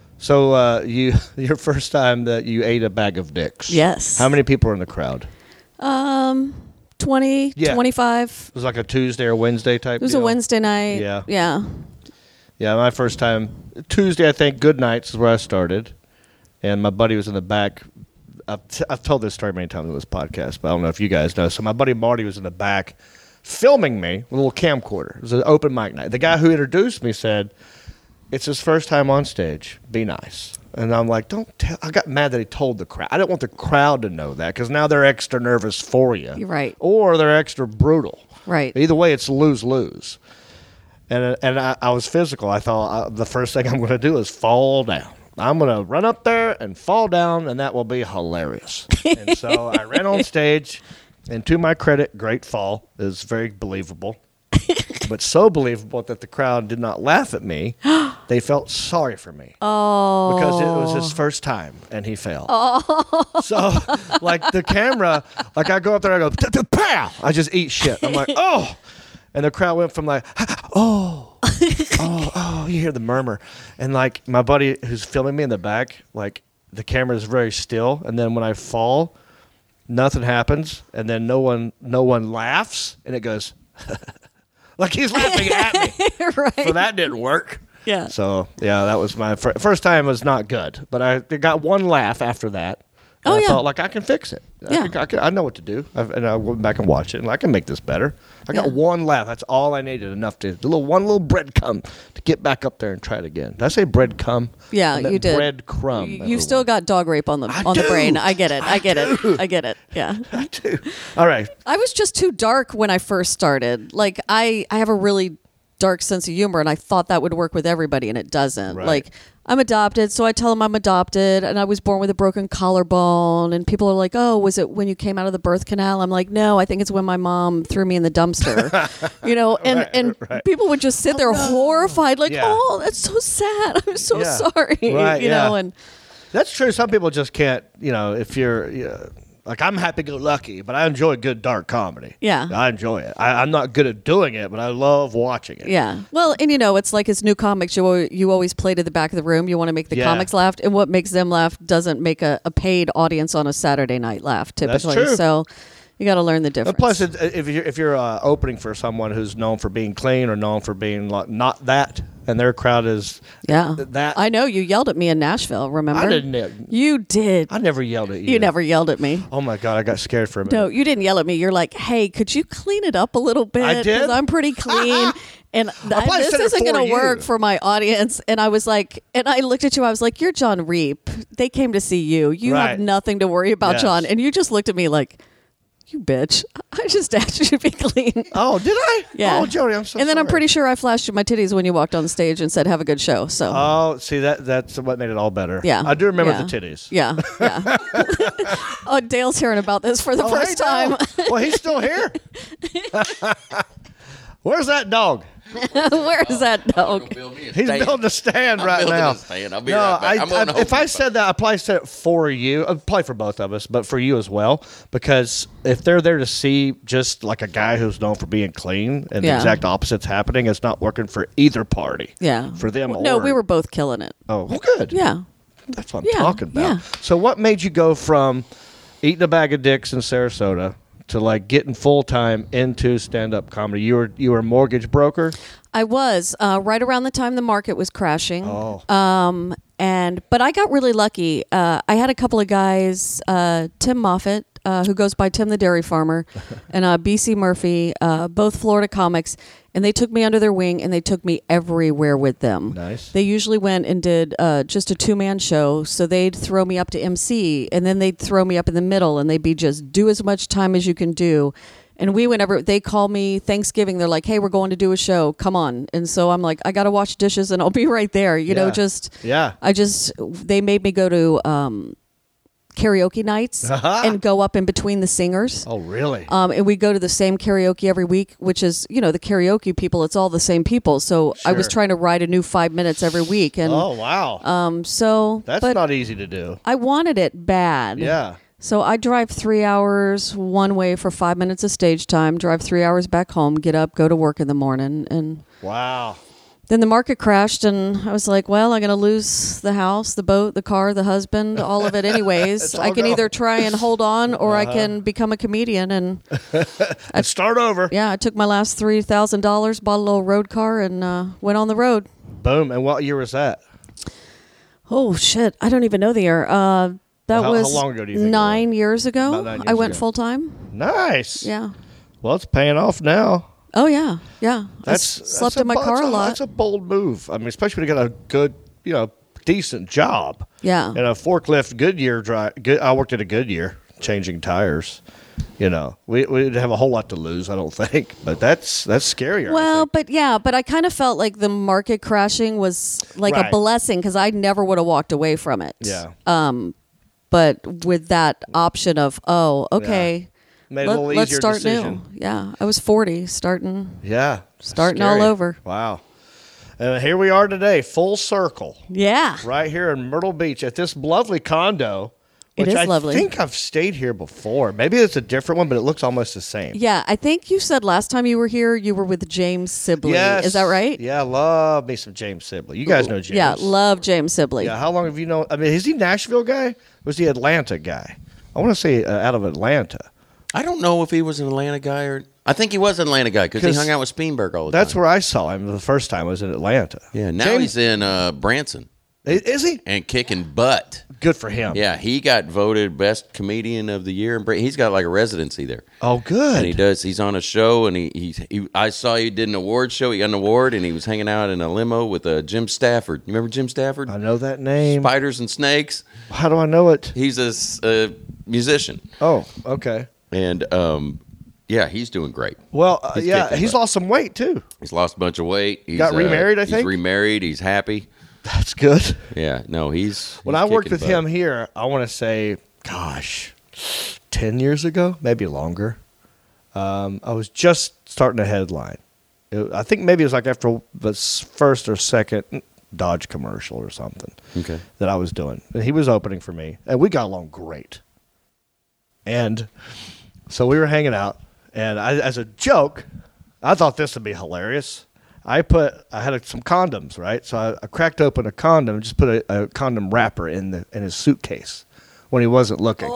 So uh, you, your first time that you ate a bag of dicks. Yes. How many people were in the crowd? Um, twenty, Yeah. twenty-five. It was like a Tuesday or Wednesday type. It was deal? a Wednesday night. Yeah. Yeah. Yeah, my first time Tuesday. I think Good Nights is where I started, and my buddy was in the back. I've, t- I've told this story many times on this podcast, but I don't know if you guys know. So my buddy Marty was in the back, filming me with a little camcorder. It was an open mic night. The guy who introduced me said, "It's his first time on stage. Be nice." And I'm like, "Don't tell." I got mad that he told the crowd. I didn't want the crowd to know that because now they're extra nervous for you, You're right. Or they're extra brutal, Right. Either way, it's lose lose. And and I, I was physical. I thought uh, the first thing I'm going to do is fall down. I'm going to run up there and fall down, and that will be hilarious. And so I ran on stage, and to my credit, great fall. It was very believable, but so believable that the crowd did not laugh at me. They felt sorry for me. Oh. Because it was his first time, and he fell. Oh. So, like, the camera, like, I go up there, I go, pow! I just eat shit. I'm like, oh! And the crowd went from like, oh, oh, oh, you hear the murmur. And like my buddy who's filming me in the back, like the camera is very still. And then when I fall, nothing happens. And then no one, no one laughs. And it goes, like he's laughing at me. Right. So that didn't work. Yeah. So yeah, that was my fir- first time was not good. But I got one laugh after that. And Oh, I yeah. felt like I can fix it. I, Yeah. can, I, can, I know what to do. I've, and I went back and watched it, and I can make this better. I got Yeah. one laugh. That's all I needed. Enough to a little one little breadcrumb to get back up there and try it again. Did I say breadcrumb? Yeah, I meant you did. Breadcrumb. You- You've still got dog rape on the I on the do. brain. I get it. I, I get do. it. I get it. Yeah. I do. All right. I was just too dark when I first started. Like I, I have a really dark sense of humor, and I thought that would work with everybody, and it doesn't. Right. Like I'm adopted, so I tell them I'm adopted, and I was born with a broken collarbone, and people are like, "Oh, was it when you came out of the birth canal?" I'm like, "No, I think it's when my mom threw me in the dumpster." you know, and Right, and right. people would just sit there horrified, like, Yeah. "Oh, that's so sad. I'm so Yeah. sorry." Right, you know, yeah. and That's true. Some people just can't, you know, if you're, you know, like I'm happy-go-lucky, but I enjoy good dark comedy. Yeah. I enjoy it. I, I'm not good at doing it, but I love watching it. yeah. Well, and you know, it's like as new comics, you al- you always play to the back of the room. You want to make the Yeah. comics laugh, and what makes them laugh doesn't make a, a paid audience on a Saturday night laugh typically. true. So you got to learn the difference. And plus, it, if you're if you're uh, opening for someone who's known for being clean or known for being like, not that, and their crowd is yeah, that I know you yelled at me in Nashville. Remember? I didn't. You did. I never yelled at you. You never yelled at me. Oh my god, I got scared for a minute. No, you didn't yell at me. You're like, "Hey, could you clean it up a little bit? I did? 'Cause I'm pretty clean." And th- probably this said it isn't for going to you. work for my audience. And I was like, and I looked at you. I was like, "You're John Reap. They came to see you. You Right. have nothing to worry about, Yes. John." And you just looked at me like, "You bitch. I just asked you to be clean." Oh, did I? Yeah. Oh, Jody, I'm so And then I'm sorry. pretty sure I flashed you my titties when you walked on stage and said, "Have a good show." So. Oh, see that that's what made it all better. Yeah. I do remember Yeah. the titties. yeah, yeah. oh, Dale's hearing about this for the Oh, first hey, time. Dale. Well, he's still here. Where's that dog? Where is that dog? He's building a stand I'm right building now. a stand. I'll be no, right back. I, I'm going I, to if I Home said that, I probably said it for you. Uh, Probably for both of us, but for you as well. Because if they're there to see just like a guy who's known for being clean, and the Yeah. exact opposite's happening, it's not working for either party. Yeah. For them. No, or, we were both killing it. Oh, well, good. Yeah. That's what I'm Yeah, talking about. yeah. So, what made you go from eating a bag of dicks in Sarasota to like getting full time into stand up comedy? You were you were a mortgage broker. I was uh, right around the time the market was crashing. Oh. Um, and but I got really lucky. Uh, I had a couple of guys, uh, Tim Moffitt, uh, who goes by Tim the Dairy Farmer, and uh, B C Murphy, uh, both Florida comics, and they took me under their wing and they took me everywhere with them. Nice. They usually went and did uh, just a two-man show, so they'd throw me up to M C, and then they'd throw me up in the middle, and they'd be just do as much time as you can do. And we whenever they call me Thanksgiving, they're like, "Hey, we're going to do a show. Come on." And so I'm like, "I got to wash dishes, and I'll be right there." You Yeah. know, just Yeah. I just they made me go to um, karaoke nights and go up in between the singers. Oh, really? Um, and we go to the same karaoke every week, which is, you know, the karaoke people, it's all the same people. So I was Sure. trying to write a new five minutes every week. And oh, wow. um, so That's but not easy to do. I wanted it bad. Yeah. So I drive three hours one way for five minutes of stage time, drive three hours back home, get up, go to work in the morning. And Wow. then the market crashed, and I was like, well, I'm going to lose the house, the boat, the car, the husband, all of it anyways. It's all I can gone. either try and hold on, or Uh-huh. I can become a comedian. And Let's start over. yeah, I took my last three thousand dollars, bought a little road car, and uh, went on the road. Boom. And what year was that? Oh, shit. I don't even know the year. Uh, that How- how was long ago do you think it nine years ago. About nine I years went ago. full time. Nice. Yeah. Well, it's paying off now. Oh, yeah. Yeah. That's I s- slept that's in my bu- car that's a lot. That's a bold move. I mean, especially when you got a good, you know, decent job. Yeah. And a forklift Goodyear drive. Good, I worked at a Goodyear changing tires. You know, we we didn't have a whole lot to lose, I don't think. But that's that's scarier. I Well, think. but yeah, but I kind of felt like the market crashing was like Right. a blessing because I never would have walked away from it. Yeah. Um, but with that option of, oh, okay, Made a let, little us easier start decision. new. Yeah, I was forty, starting. Yeah. that's Starting all scary. over. Wow. And here we are today, full circle, Yeah. right here in Myrtle Beach at this lovely condo. It Which is I lovely. think I've stayed here before. Maybe it's a different one, but it looks almost the same. Yeah, I think you said last time you were here, you were with James Sibley. Yes. Is that right? Yeah, love me some James Sibley. You guys know James. Yeah, love James Sibley. Yeah, how long have you known? I mean, is he Nashville guy? Or was he Atlanta guy? I want to say uh, out of Atlanta. I don't know if he was an Atlanta guy or. I think he was an Atlanta guy because he 'Cause hung out with Spielberg all the That's time. where I saw him the first time. Was in Atlanta. Yeah, now James- he's in uh, Branson I- Is he? and kicking butt. Good for him. Yeah, he got voted best comedian of the year. in Bra- He's got like a residency there. Oh, good. And he does. He's on a show, and he, he he. I saw he did an award show. He got an award, and he was hanging out in a limo with uh, Jim Stafford. You remember Jim Stafford? I know that name. Spiders and Snakes. How do I know it? He's a, s- a musician, Oh, okay. and um, yeah, he's doing great. Well, uh, He's yeah, kicking he's butt. lost some weight too. He's lost a bunch of weight. He's, Got remarried, I He's think? remarried. He's happy. That's good. Yeah, no, he's. When he's I worked kicking with butt. him here, I want to say, gosh, ten years ago, maybe longer. Um, I was just starting a headline. It- I think maybe it was like after the s- first or second Dodge commercial or something Okay. that I was doing. And he was opening for me, and we got along great. And so we were hanging out, and I, as a joke, I thought this would be hilarious. I put, I had some condoms, right? So I, I cracked open a condom and just put a, a condom wrapper in the in his suitcase when he wasn't looking.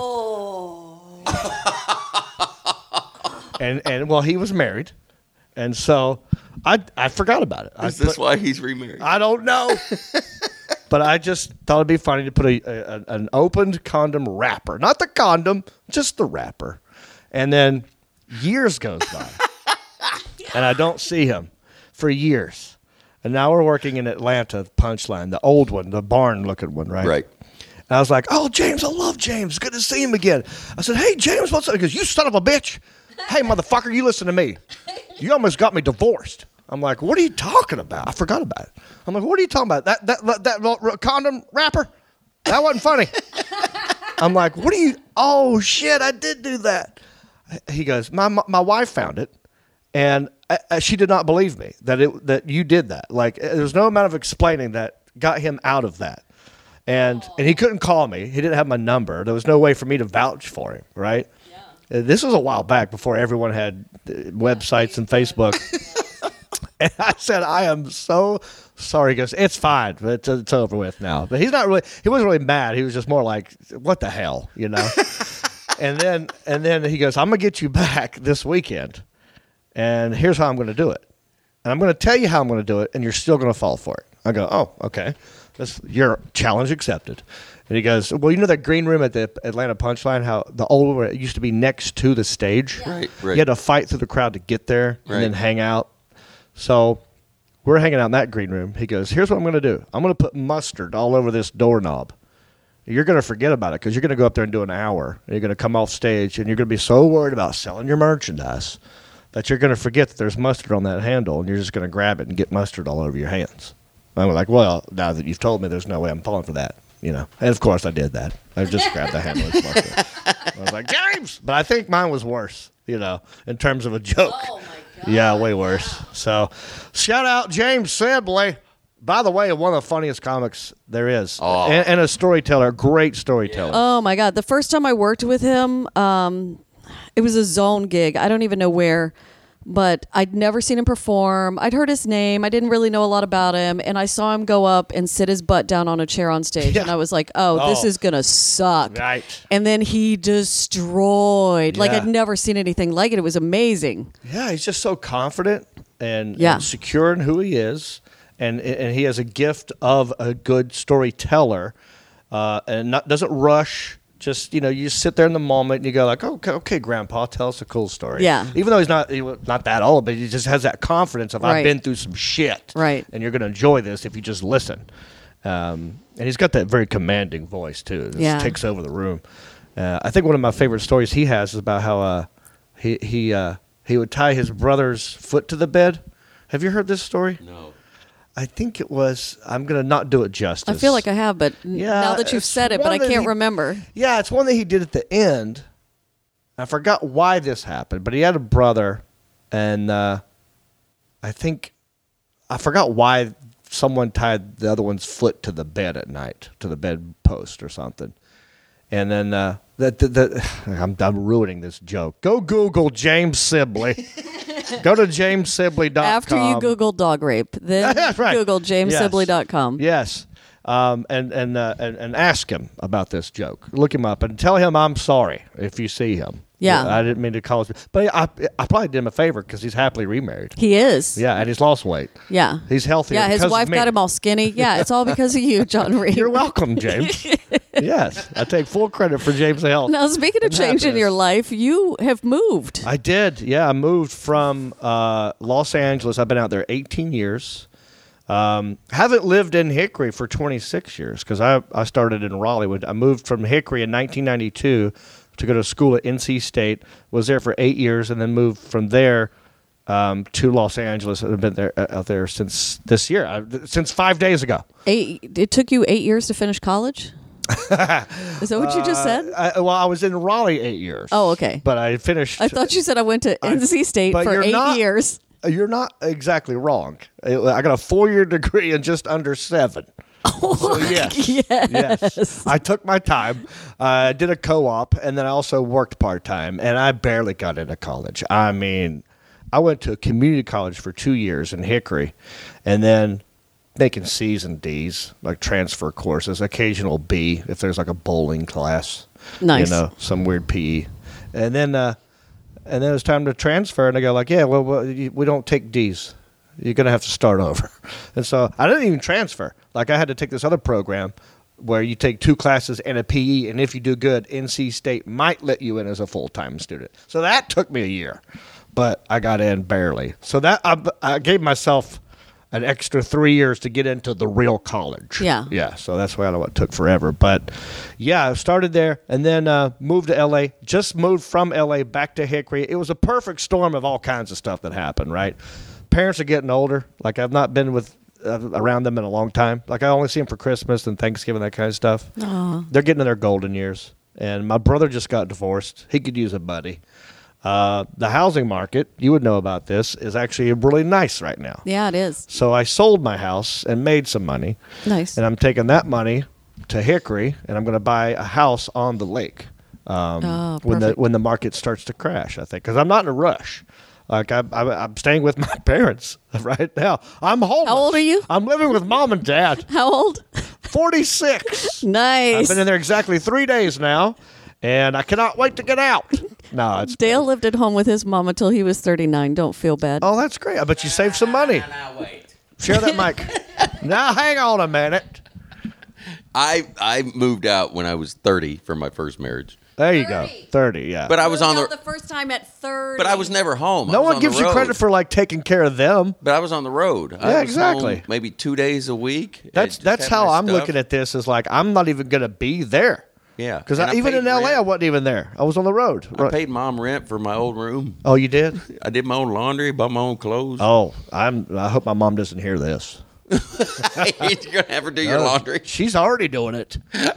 and and well, he was married, and so I I forgot about it. I Is this put- why he's remarried? I don't know. But I just thought it'd be funny to put a, a an opened condom wrapper, not the condom, just the wrapper. And then years goes by, and I don't see him for years. And now we're working in Atlanta, Punchline, the old one, the barn-looking one, right? Right. And I was like, "Oh, James, I love James. Good to see him again." I said, "Hey, James, what's up?" He goes, "You son of a bitch. Hey, motherfucker, you listen to me. You almost got me divorced." I'm like, "What are you talking about?" I forgot about it. I'm like, "What are you talking about? That that that, that condom wrapper? That wasn't funny." I'm like, "What are you? Oh shit, I did do that." He goes, "My my wife found it, and I, I, she did not believe me that it that you did that. Like, there's no amount of explaining that got him out of that." And and he couldn't call me. He didn't have my number. There was no way for me to vouch for him, right? Yeah. Uh, This was a while back before everyone had uh, websites and Facebook. And I said, "I am so sorry." He goes, "It's fine. It's, it's over with now." But he's not really, he wasn't really mad. He was just more like, "What the hell?" You know? and then and then he goes, "I'm going to get you back this weekend. And here's how I'm going to do it. And I'm going to tell you how I'm going to do it, and you're still going to fall for it." I go, "Oh, okay." That's your challenge accepted. And he goes, well, you know that green room at the Atlanta Punchline, how the old one, it used to be next to the stage? Right, right. You had to fight through the crowd to get there and Right. then hang out. So we're hanging out in that green room. He goes, here's what I'm going to do. I'm going to put mustard all over this doorknob. You're going to forget about it because you're going to go up there and do an hour. And you're going to come off stage, and you're going to be so worried about selling your merchandise that you're going to forget that there's mustard on that handle, and you're just going to grab it and get mustard all over your hands. I'm like, well, now that you've told me, there's no way I'm falling for that. You know, and of course I did that. I just grabbed the handle and smoked it. I was like, James! But I think mine was worse, you know, in terms of a joke. Oh, my God. Yeah, way worse. So, shout out James Sibley. By the way, one of the funniest comics there is. Oh. And, and a storyteller, great storyteller. Oh my God! The first time I worked with him, um, it was a Zone gig. I don't even know where, but I'd never seen him perform. I'd heard his name. I didn't really know a lot about him, and I saw him go up and sit his butt down on a chair on stage, Yeah. and I was like, "Oh, this Oh. is gonna suck." Right. And then he destroyed. Like Yeah. I'd never seen anything like it. It was amazing. Yeah, he's just so confident and, Yeah. and secure in who he is. And, and he has a gift of a good storyteller, uh, and not, doesn't rush. Just, you know, you just sit there in the moment and you go like, okay, okay, Grandpa, tell us a cool story. Yeah. Even though he's not he, was not that old, but he just has that confidence of I've Right. been through some shit. Right. And you're going to enjoy this if you just listen. Um, and he's got that very commanding voice too. It just Yeah. takes over the room. Uh, I think one of my favorite stories he has is about how uh, he he uh, he would tie his brother's foot to the bed. Have you heard this story? No. I think it was. I'm going to not do it justice. I feel like I have, but n- Yeah, now that you've it's said it, but one I that can't he- remember. Yeah, it's one that he did at the end. I forgot why this happened, but he had a brother, and uh, I think I forgot why someone tied the other one's foot to the bed at night, to the bed post or something. And then uh, that the, the, I'm, I'm ruining this joke. Go Google James Sibley. Go to james sibley dot com. After you Google dog rape, then That's right. Google james sibley dot com. Yes. Um, and, and, uh, and, and ask him about this joke. Look him up and tell him I'm sorry if you see him. Yeah. I didn't mean to call him. But I, I probably did him a favor because he's happily remarried. He is. Yeah, and he's lost weight. Yeah. He's healthy. Yeah, his because of wife me. got him all skinny. Yeah, it's all because of you, John Reed. You're welcome, James. Yes, I take full credit for James' health. Now, speaking of and change in happiness. your life, you have moved. I did. Yeah, I moved from uh, Los Angeles. I've been out there eighteen years. Um, haven't lived in Hickory for twenty-six years because I, I started in Raleigh. I moved from Hickory in nineteen ninety-two to go to school at N C State. Was there for eight years and then moved from there um, to Los Angeles. I've been there uh, out there since this year, I, since five days ago. Eight. It took you eight years to finish college? Is that what you just said? I, well, I was in Raleigh eight years. Oh, okay. But I finished. I thought you said I went to N C State but for you're eight not- years. You're not exactly wrong. I I got a four-year degree in just under seven. So yes, yes, I took my time. I uh, did a co-op, and then I also worked part-time, and I barely got into college. I mean, I went to a community college for two years in Hickory, and then making C's and D's, like transfer courses, occasional B if there's like a bowling class. Nice. You know, some weird P E. And then uh, and then it was time to transfer, and I go like, yeah, well, well you- we don't take D's. You're going to have to start over. And so I didn't even transfer. Like I had to take this other program where you take two classes and a P E, and if you do good, N C State might let you in as a full-time student. So that took me a year, but I got in barely. So that I, I gave myself an extra three years to get into the real college. Yeah. Yeah, so that's why it took forever. But, yeah, I started there and then uh, moved to L A. Just moved from L A back to Hickory. It was a perfect storm of all kinds of stuff that happened, right? Parents are getting older. Like, I've not been with uh, around them in a long time. Like, I only see them for Christmas and Thanksgiving, that kind of stuff. Aw. They're getting in their golden years. And my brother just got divorced. He could use a buddy. Uh, the housing market, you would know about this, is actually really nice right now. Yeah, it is. So I sold my house and made some money. Nice. And I'm taking that money to Hickory, and I'm going to buy a house on the lake um, Oh, when the perfect. when the market starts to crash, I think. Because I'm not in a rush. Like, I, I, I'm staying with my parents right now. I'm homeless. How old are you? I'm living with mom and dad. How old? forty-six. I've Nice. been in there exactly three days now, and I cannot wait to get out. No, it's Dale lived at home with his mom until he was thirty-nine. Don't feel bad. Oh, that's great. I bet you saved some money. Share that mic. Now, hang on a minute. I I moved out when I was thirty from my first marriage. There you go. thirty. thirty, yeah. But I was on the, the first time at thirty. but I was never home. I no was one on gives the you road. credit for like taking care of them. But I was on the road. I Yeah, was exactly. home maybe two days a week. That's that's how I'm looking at this. Is like I'm not even going to be there. Yeah, Because And I even paid in L A, rent. I wasn't even there. I was on the road. I paid mom rent for my old room. Oh, you did? I did my own laundry, bought my own clothes. Oh, I'm. I hope my mom doesn't hear this. You're gonna have her do your No, laundry. She's already doing it.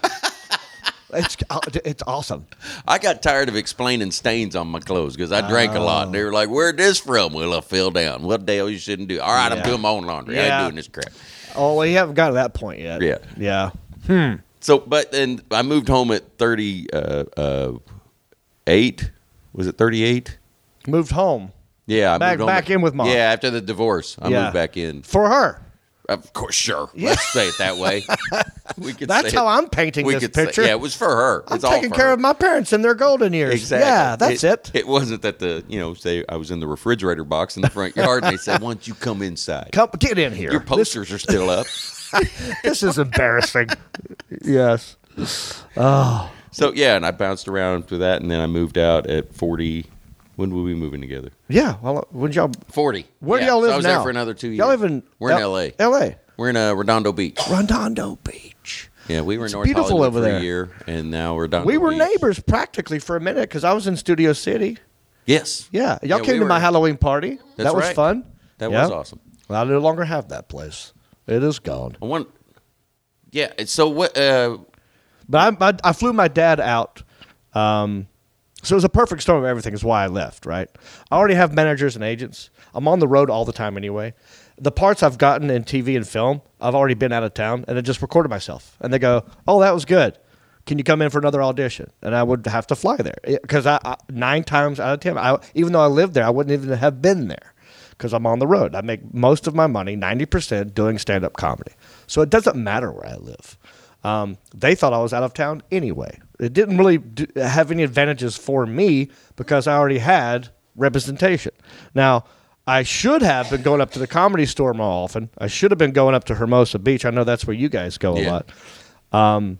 It's it's awesome. I got tired of explaining stains on my clothes because I drank a lot. And they were like, "Where'd this from?" Well, I fell down. What the hell you shouldn't do? All right, Yeah. I'm doing my own laundry. I Yeah. ain't doing this crap. Oh, well, you haven't got to that point yet. Yeah. Yeah. So, but then I moved home at thirty-eight. Uh, uh, eight. Was it thirty-eight? Moved home Yeah, I Back- moved home back at- in with Mom. Yeah, after the divorce, I Yeah. moved back in. for her. Of course, sure. Let's say it that way. We could That's say how it. I'm painting We this could say- picture. yeah, it was for her. I'm It's all taking for care her. of my parents in their golden years. Exactly. Yeah, that's it. It wasn't that the you know say I was in the refrigerator box in the front yard and they said, "Why don't you come inside? Come, get in here. Your This, posters are still up." this is embarrassing. Yes. So yeah, and I bounced around through that, and then I moved out at forty. When were we moving together? Yeah. Well, when y'all Forty. where Yeah, do y'all live so I was now? there for another two years. Y'all live in We're in L- L A. L A. We're in uh, Redondo Beach. Redondo Beach. Yeah, we were It's in North beautiful Hollywood over for there. a year, and now we're Redondo We were Beach. neighbors practically for a minute because I was in Studio City. Yes. Yeah, y'all Yeah, came we to my were- Halloween party. That's that was right. fun. That Yeah. was awesome. Well, I no longer have that place. It is gone. I want. Yeah. So what? Uh, But I, I, I flew my dad out. Um, so it was a perfect storm of everything. Is why I left. Right. I already have managers and agents. I'm on the road all the time anyway. The parts I've gotten in T V and film, I've already been out of town and I just recorded myself. And they go, "Oh, that was good. Can you come in for another audition?" And I would have to fly there because I, I nine times out of ten, I, even though I lived there, I wouldn't even have been there because I'm on the road. I make most of my money, ninety percent, doing stand-up comedy. So it doesn't matter where I live. Um, they thought I was out of town anyway. It didn't really do, have any advantages for me because I already had representation. Now, I should have been going up to the Comedy Store more often. I should have been going up to Hermosa Beach. I know that's where you guys go a Yeah. lot. Um,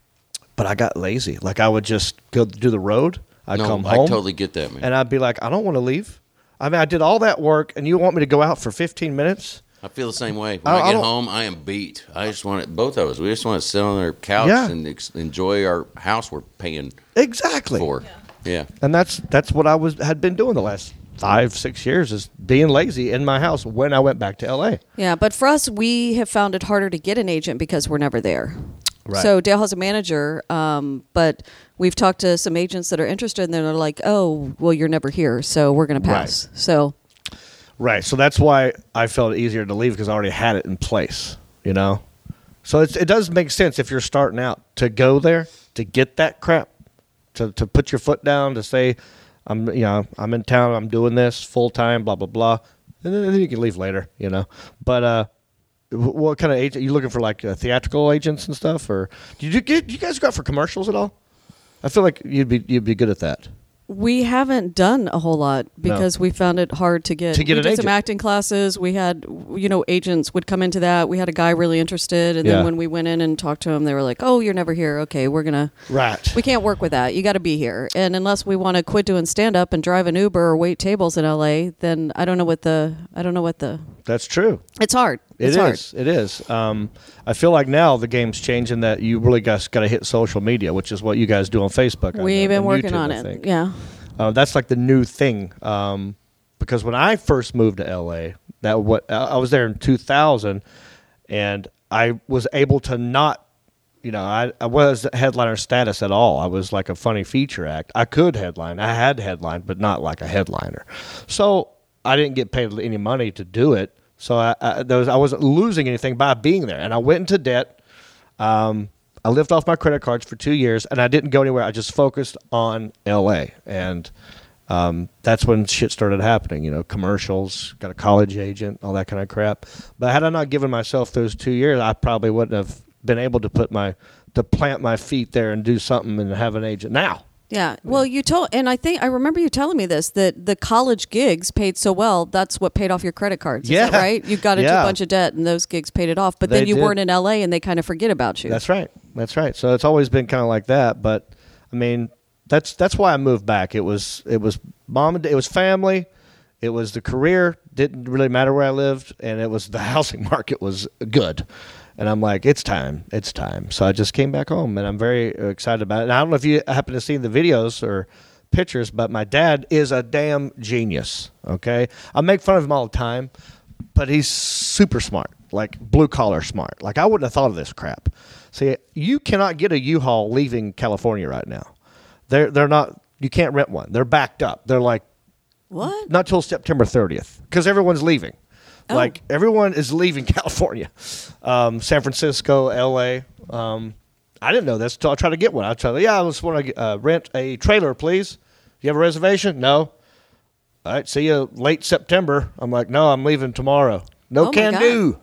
but I got lazy. Like I would just go do the road. I'd no, come I home totally get that, man. and I'd be like, I don't want to leave. I mean, I did all that work, and you want me to go out for fifteen minutes? I feel the same way. When I- I, I get don't- home, I am beat. I just want it. Both of us. We just want to sit on our couch Yeah. and ex- enjoy our house we're paying Exactly. for. Yeah. And that's that's what I was had been doing the last five six years is being lazy in my house when I went back to L A. Yeah, but for us, we have found it harder to get an agent because we're never there. Right. So Dale has a manager, um, but we've talked to some agents that are interested, and they're like, "Oh, well, you're never here, so we're going to pass." So Right. So that's why I felt it easier to leave because I already had it in place. You know. So it's, it does make sense if you're starting out to go there to get that crap, to to put your foot down to say, I'm you know I'm in town, I'm doing this full time, blah blah blah, and then, and then you can leave later. You know. But uh, wh- what kind of agent? Are you looking for like uh, theatrical agents and stuff, or did you get? You guys go out for commercials at all? I feel like you'd be you'd be good at that. we haven't done a whole lot because we found it hard to get. To get we an did some agent. acting classes. We had, you know, agents would come into that. We had a guy really interested, and Yeah. then when we went in and talked to him, they were like, "Oh, you're never here. Okay, we're gonna." Right. We can't work with that. You got to be here. And unless we want to quit doing stand up and drive an Uber or wait tables in L A, then I don't know what the I don't know what the That's true. it's hard. It It's is. hard. It is. Um, I feel like now the game's changing that you really got got to hit social media, which is what you guys do on Facebook. I We've know, been and working YouTube, on I it. think. Yeah. Uh, that's like the new thing. Um, because when I first moved to L A, that what I was there in two thousand, and I was able to not, you know, I, I was headliner status at all. I was like a funny feature act. I could headline. I had headline, but not like a headliner. So I didn't get paid any money to do it. So I, I, there was, I wasn't losing anything by being there. And I went into debt. Um, I lived off my credit cards for two years, and I didn't go anywhere. I just focused on L A, and um, that's when shit started happening. You know, commercials, got a college agent, all that kind of crap. But had I not given myself those two years, I probably wouldn't have been able to put my to plant my feet there and do something and have an agent now. Yeah. Well, you told, and I think I remember you telling me this, that the college gigs paid so well. That's what paid off your credit cards. Is Yeah. that right? You got into Yeah. a bunch of debt, and those gigs paid it off. But They then you did. weren't in L A, and they kind of forget about you. That's right. That's right. So it's always been kind of like that. But I mean, that's that's why I moved back. It was it was mom and it was family. It was the career. Didn't really matter where I lived, and it was the housing market was good. And I'm like, it's time. It's time. So I just came back home, and I'm very excited about it. And I don't know if you happen to see the videos or pictures, but my dad is a damn genius, okay? I make fun of him all the time, but he's super smart, like blue-collar smart. Like, I wouldn't have thought of this crap. See, you cannot get a U-Haul leaving California right now. They're, they're not – you can't rent one. They're backed up. They're like – What? not till September thirtieth because everyone's leaving. Oh. Like, everyone is leaving California. Um, San Francisco, L A. Um, I didn't know this until I tried to get one. I tried to, yeah, I just want to uh, rent a trailer, please. You have a reservation? No. All right, see you late September. I'm like, no, I'm leaving tomorrow. No Oh, my can God. do.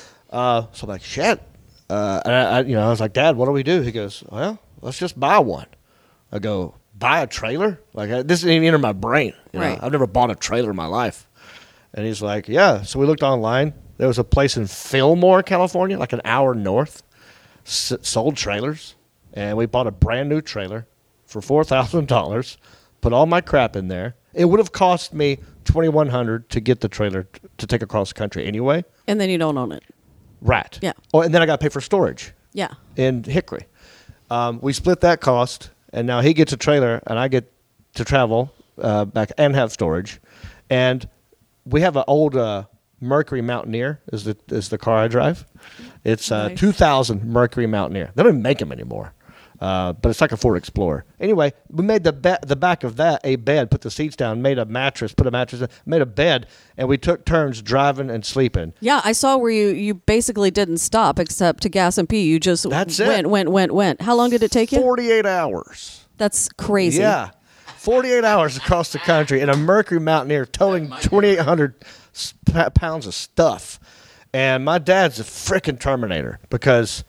uh, so I'm like, shit. Uh, and I, I, you know, I was like, Dad, what do we do? He goes, well, let's just buy one. I go, buy a trailer? Like, I, this didn't even enter my brain. You know? Right. I've never bought a trailer in my life. And he's like, yeah. So we looked online. There was a place in Fillmore, California, like an hour north, s- sold trailers. And we bought a brand new trailer for four thousand dollars, put all my crap in there. It would have cost me twenty-one hundred dollars to get the trailer t- to take across the country anyway. And then you don't own it. Right. Yeah. Oh, and then I got to pay for storage Yeah. in Hickory. Um, we split that cost, and now he gets a trailer, and I get to travel uh, back and have storage. And we have an old uh, Mercury Mountaineer is the is the car I drive. It's a Nice. two thousand Mercury Mountaineer. They don't even make them anymore, uh, but it's like a Ford Explorer. Anyway, we made the ba- the back of that a bed, put the seats down, made a mattress, put a mattress, in, made a bed, and we took turns driving and sleeping. Yeah, I saw where you, you basically didn't stop except to gas and pee. You just That's it. went, went, went, went. How long did it take you? forty-eight hours. That's crazy. Yeah. forty-eight hours across the country in a Mercury Mountaineer towing twenty-eight hundred s- p- pounds of stuff. And my dad's a freaking Terminator because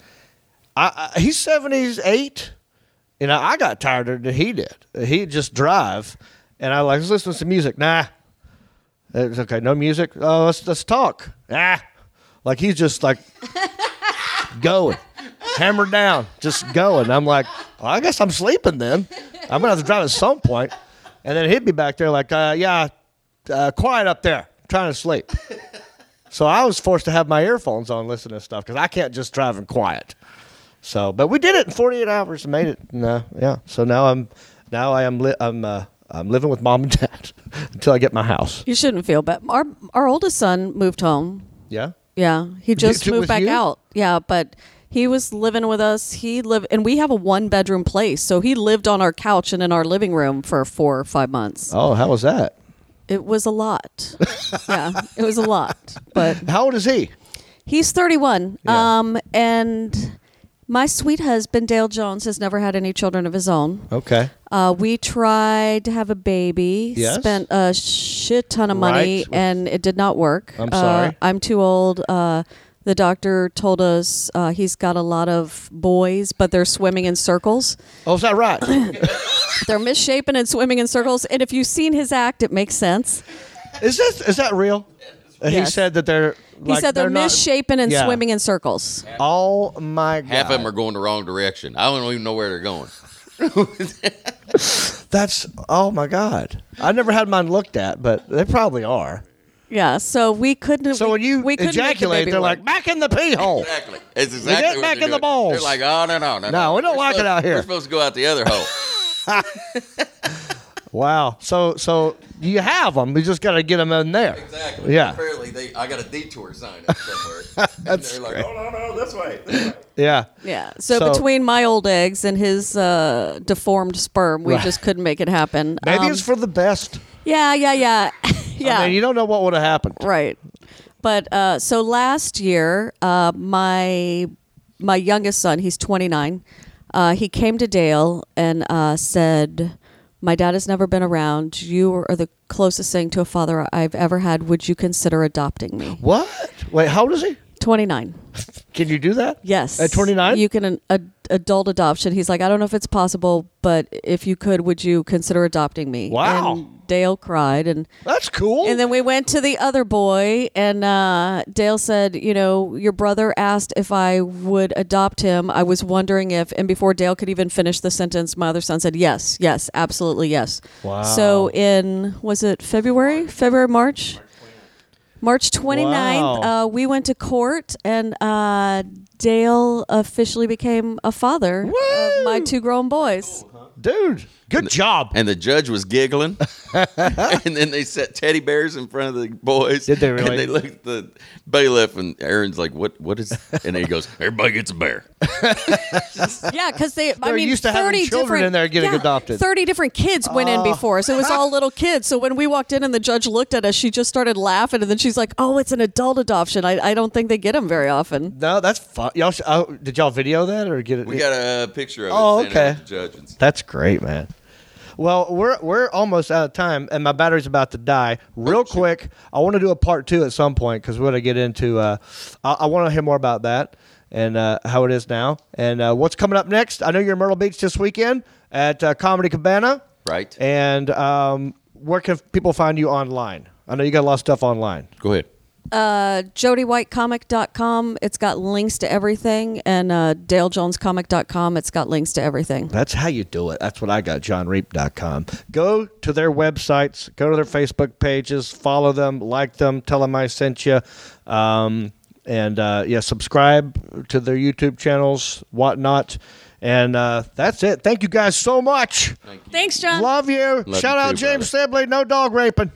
I, I, he's seventy-eight. And I, I got tireder than he did. He'd just drive. And I like, let's listen to some music. Nah. It's okay. No music. Oh, let's, let's talk. Ah. Like he's just like going. Hammered down, just going. I'm like, well, I guess I'm sleeping then. I'm going to have to drive at some point. And then he'd be back there like, uh, yeah, uh, quiet up there, I'm trying to sleep. So I was forced to have my earphones on listening to stuff because I can't just drive in quiet. So, but we did it in forty-eight hours and made it. No, yeah. So now I'm, now I am, li- I'm, uh, I'm living with mom and dad until I get my house. You shouldn't feel bad. Our our oldest son moved home. Yeah. Yeah, he just to- moved with back you? out. Yeah, but he was living with us. He lived, and we have a one bedroom place, so he lived on our couch and in our living room for four or five months. Oh, how was that? It was a lot. Yeah, it was a lot. But How old is he? he's thirty-one. Yeah. Um, and my sweet husband Dale Jones has never had any children of his own. Okay. Uh, we tried to have a baby, Yes. spent a shit ton of money, Right. and it did not work. I'm Uh, sorry. I'm too old. Uh, the doctor told us uh, he's got a lot of boys, but they're swimming in circles. Oh, is that right? They're misshapen and swimming in circles. And if you've seen his act, it makes sense. Is this is that real? He Yes. said that they're. He like, said they're, not- misshapen and Yeah. swimming in circles. Oh my god! Half of them are going the wrong direction. I don't even know where they're going. That's oh my god! I never had mine looked at, but they probably are. Yeah, so we couldn't. So when you we couldn't make the ejaculate, baby they're work. like back in the pee hole. Exactly. It's get exactly what back they're in the doing. balls. They're like, oh no, no, no, No, we don't We're like it supposed- out here. We're supposed to go out the other hole. Wow. So so you have them. You just got to get them in there. Exactly. Yeah. Apparently, they. I got a detour sign up somewhere. That's and they're great. like, oh no, no, this way. This way. Yeah. Yeah. So, So- between my old eggs and his uh, deformed sperm, we Right. just couldn't make it happen. Maybe Um, it's for the best. yeah, yeah, yeah, yeah. I mean, you don't know what would have happened. Right. But uh, so last year, uh, my my youngest son, he's twenty-nine. Uh, he came to Dale and uh, said, "My dad has never been around. You are the closest thing to a father I've ever had. Would you consider adopting me?" What? Wait, how old is he? twenty-nine. Can you do that? Yes. At twenty-nine? You can an ad, adult adoption. He's like, I don't know if it's possible, but if you could, would you consider adopting me? Wow. And Dale cried, and That's cool. and then we went to the other boy, and uh, Dale said, you know, your brother asked if I would adopt him. I was wondering if, and before Dale could even finish the sentence, my other son said, yes, yes, absolutely, yes. Wow. So in, was it February? February, March? March twenty-ninth, Wow. uh, we went to court, and uh, Dale officially became a father Woo! of my two grown boys. Dude, good job. And the judge was giggling. And then they set teddy bears in front of the boys. Did they really? And they looked at the bailiff, and Aaron's like, what? What is... And then he goes, everybody gets a bear. Yeah, because they, I They're mean, used to having thirty children different- in there getting yeah, adopted. thirty different kids went in before, so it was all little kids. So when we walked in and the judge looked at us, she just started laughing, and then she's like, "Oh, it's an adult adoption. I, I don't think they get them very often." No, that's fun. Y'all, sh- oh, did y'all video that or get it? We got a picture of it. Oh, sent out okay. to the judge and stuff. That's great, man. Well, we're we're almost out of time, and my battery's about to die. Real quick, I want to do a part two at some point because we're going to get into. Uh, I, I want to hear more about that and uh, how it is now, and uh, what's coming up next. I know you're in Myrtle Beach this weekend at uh, Comedy Cabana, Right. and um, where can people find you online? I know you got a lot of stuff online. Go ahead. Uh, jody white comic dot com. It's got links to everything, and uh, dale jones comic dot com. It's got links to everything. That's how you do it. That's what I got, john reap dot com. Go to their websites, go to their Facebook pages, follow them, like them, tell them I sent you. Um, and, uh, yeah, subscribe to their YouTube channels, whatnot. And uh, that's it. Thank you guys so much. Thanks, John. Love you. Love Shout you out too, James Sibley. No dog raping.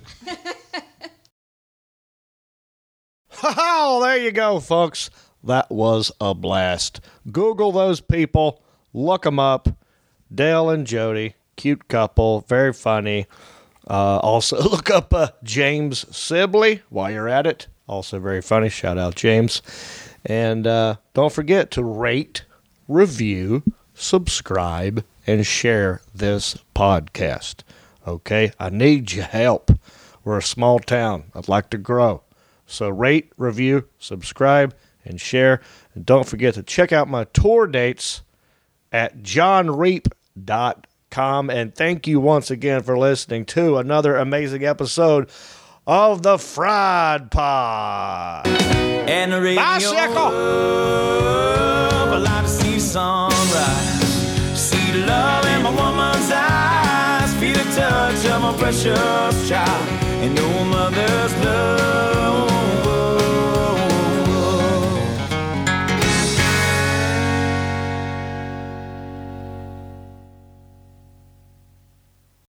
Oh, there you go, folks. That was a blast. Google those people. Look them up. Dale and Jody, cute couple, very funny. Uh, also, look up uh, James Sibley while you're at it. Also very funny. Shout out, James. And uh, don't forget to rate, review, subscribe, and share this podcast. Okay? I need your help. We're a small town. I'd like to grow. So rate, review, subscribe, and share. And don't forget to check out my tour dates at john reap dot com. And thank you once again for listening to another amazing episode of the Fried Pod. And the radio Bicycle. up, I like to see the sunrise. See the love in my woman's eyes. Feel the touch of my precious child. And know